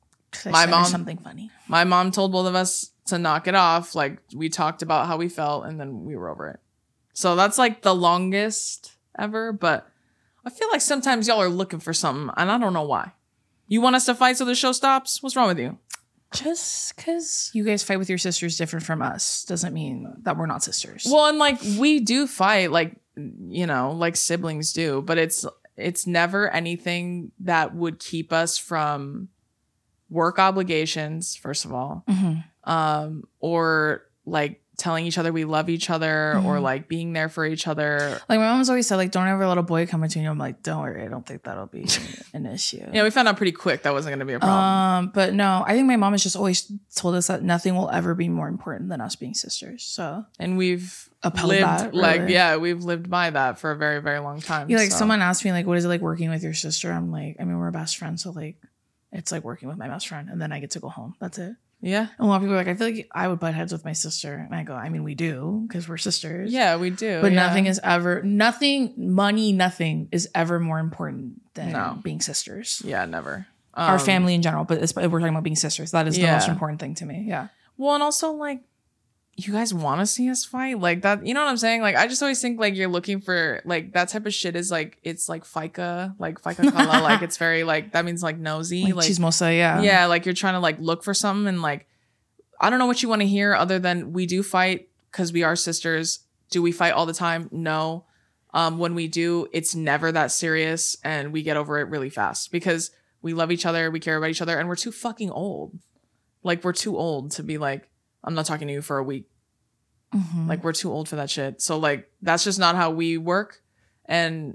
My mom, something funny. My mom told both of us to knock it off. Like we talked about how we felt and then we were over it. So that's like the longest ever. But I feel like sometimes y'all are looking for something and I don't know why. You want us to fight so the show stops? What's wrong with you? Just because you guys fight with your sisters different from us doesn't mean that we're not sisters. Well, and like we do fight, like, you know, like siblings do, but it's it's never anything that would keep us from work obligations, first of all, mm-hmm. um, or like telling each other we love each other mm-hmm. or like being there for each other. Like my mom's always said, like, don't ever let a boy come between you. I'm like, don't worry, I don't think that'll be an issue. Yeah, we found out pretty quick that wasn't going to be a problem. Um, but no, I think my mom has just always told us that nothing will ever be more important than us being sisters. So, and we've upheld lived that, like, really. yeah, we've lived by that for a very, very long time. Yeah, like so. someone asked me, like, what is it like working with your sister? I'm like, I mean, we're best friends, so like, it's like working with my best friend, and then I get to go home. That's it. Yeah. And a lot of people are like, I feel like I would butt heads with my sister. And I go, I mean, we do, because we're sisters. Yeah, we do. But yeah. nothing is ever, nothing, money, nothing is ever more important than No. being sisters. Yeah, never. Um, Our family in general, but it's, we're talking about being sisters. That is the yeah. most important thing to me. Yeah. Well, and also, like, you guys want to see us fight? Like, that, you know what I'm saying? Like, I just always think, like, you're looking for, like, that type of shit is, like, it's, like, FICA, like, FICA color. Like, it's very, like, that means, like, nosy. Like, Like, chismosa, yeah. yeah, like, you're trying to, like, look for something and, like, I don't know what you want to hear other than we do fight because we are sisters. Do we fight all the time? No. Um, when we do, it's never that serious and we get over it really fast because we love each other, we care about each other, and we're too fucking old. Like, we're too old to be like, I'm not talking to you for a week. Mm-hmm. Like, we're too old for that shit. So, like, that's just not how we work. And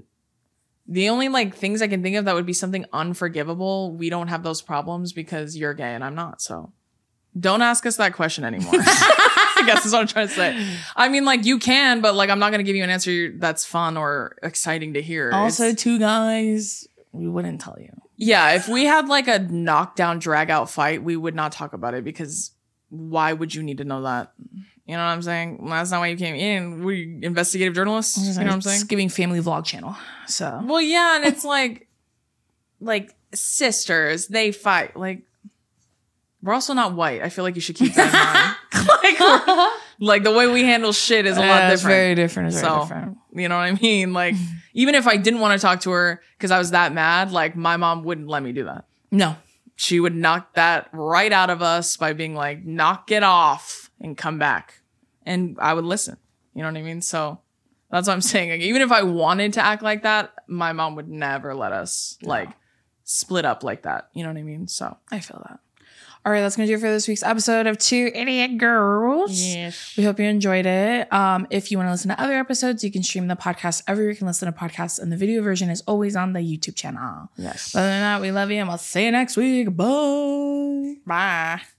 the only, like, things I can think of that would be something unforgivable, we don't have those problems because you're gay and I'm not, so. Don't ask us that question anymore. I guess is what I'm trying to say. I mean, like, you can, but, like, I'm not going to give you an answer that's fun or exciting to hear. Also, It's, two guys, we wouldn't tell you. yeah, if we had, like, a knockdown, drag-out fight, we would not talk about it because why would you need to know that? You know what I'm saying? That's not why you came in. We investigative journalists. You know what I'm saying? It's giving family vlog channel. So, Well, yeah, and it's like, like, sisters, they fight. Like, we're also not white. I feel like you should keep that in mind. like, we're- like the way we handle shit is a lot Yeah, it's different. very different. It's very So, different. You know what I mean? Like, even if I didn't want to talk to her because I was that mad, like, my mom wouldn't let me do that. No. She would knock that right out of us by being like, knock it off and come back. And I would listen. You know what I mean? So that's what I'm saying. Like, even if I wanted to act like that, my mom would never let us, like, split up like that. You know what I mean? So I feel that. All right, that's going to do it for this week's episode of Two Idiot Girls. yes. We hope you enjoyed it. Um, if you want to listen to other episodes, you can stream the podcast everywhere. You can listen to podcasts, and the video version is always on the YouTube channel. Yes. Other than that, we love you, and we'll see you next week. Bye. Bye.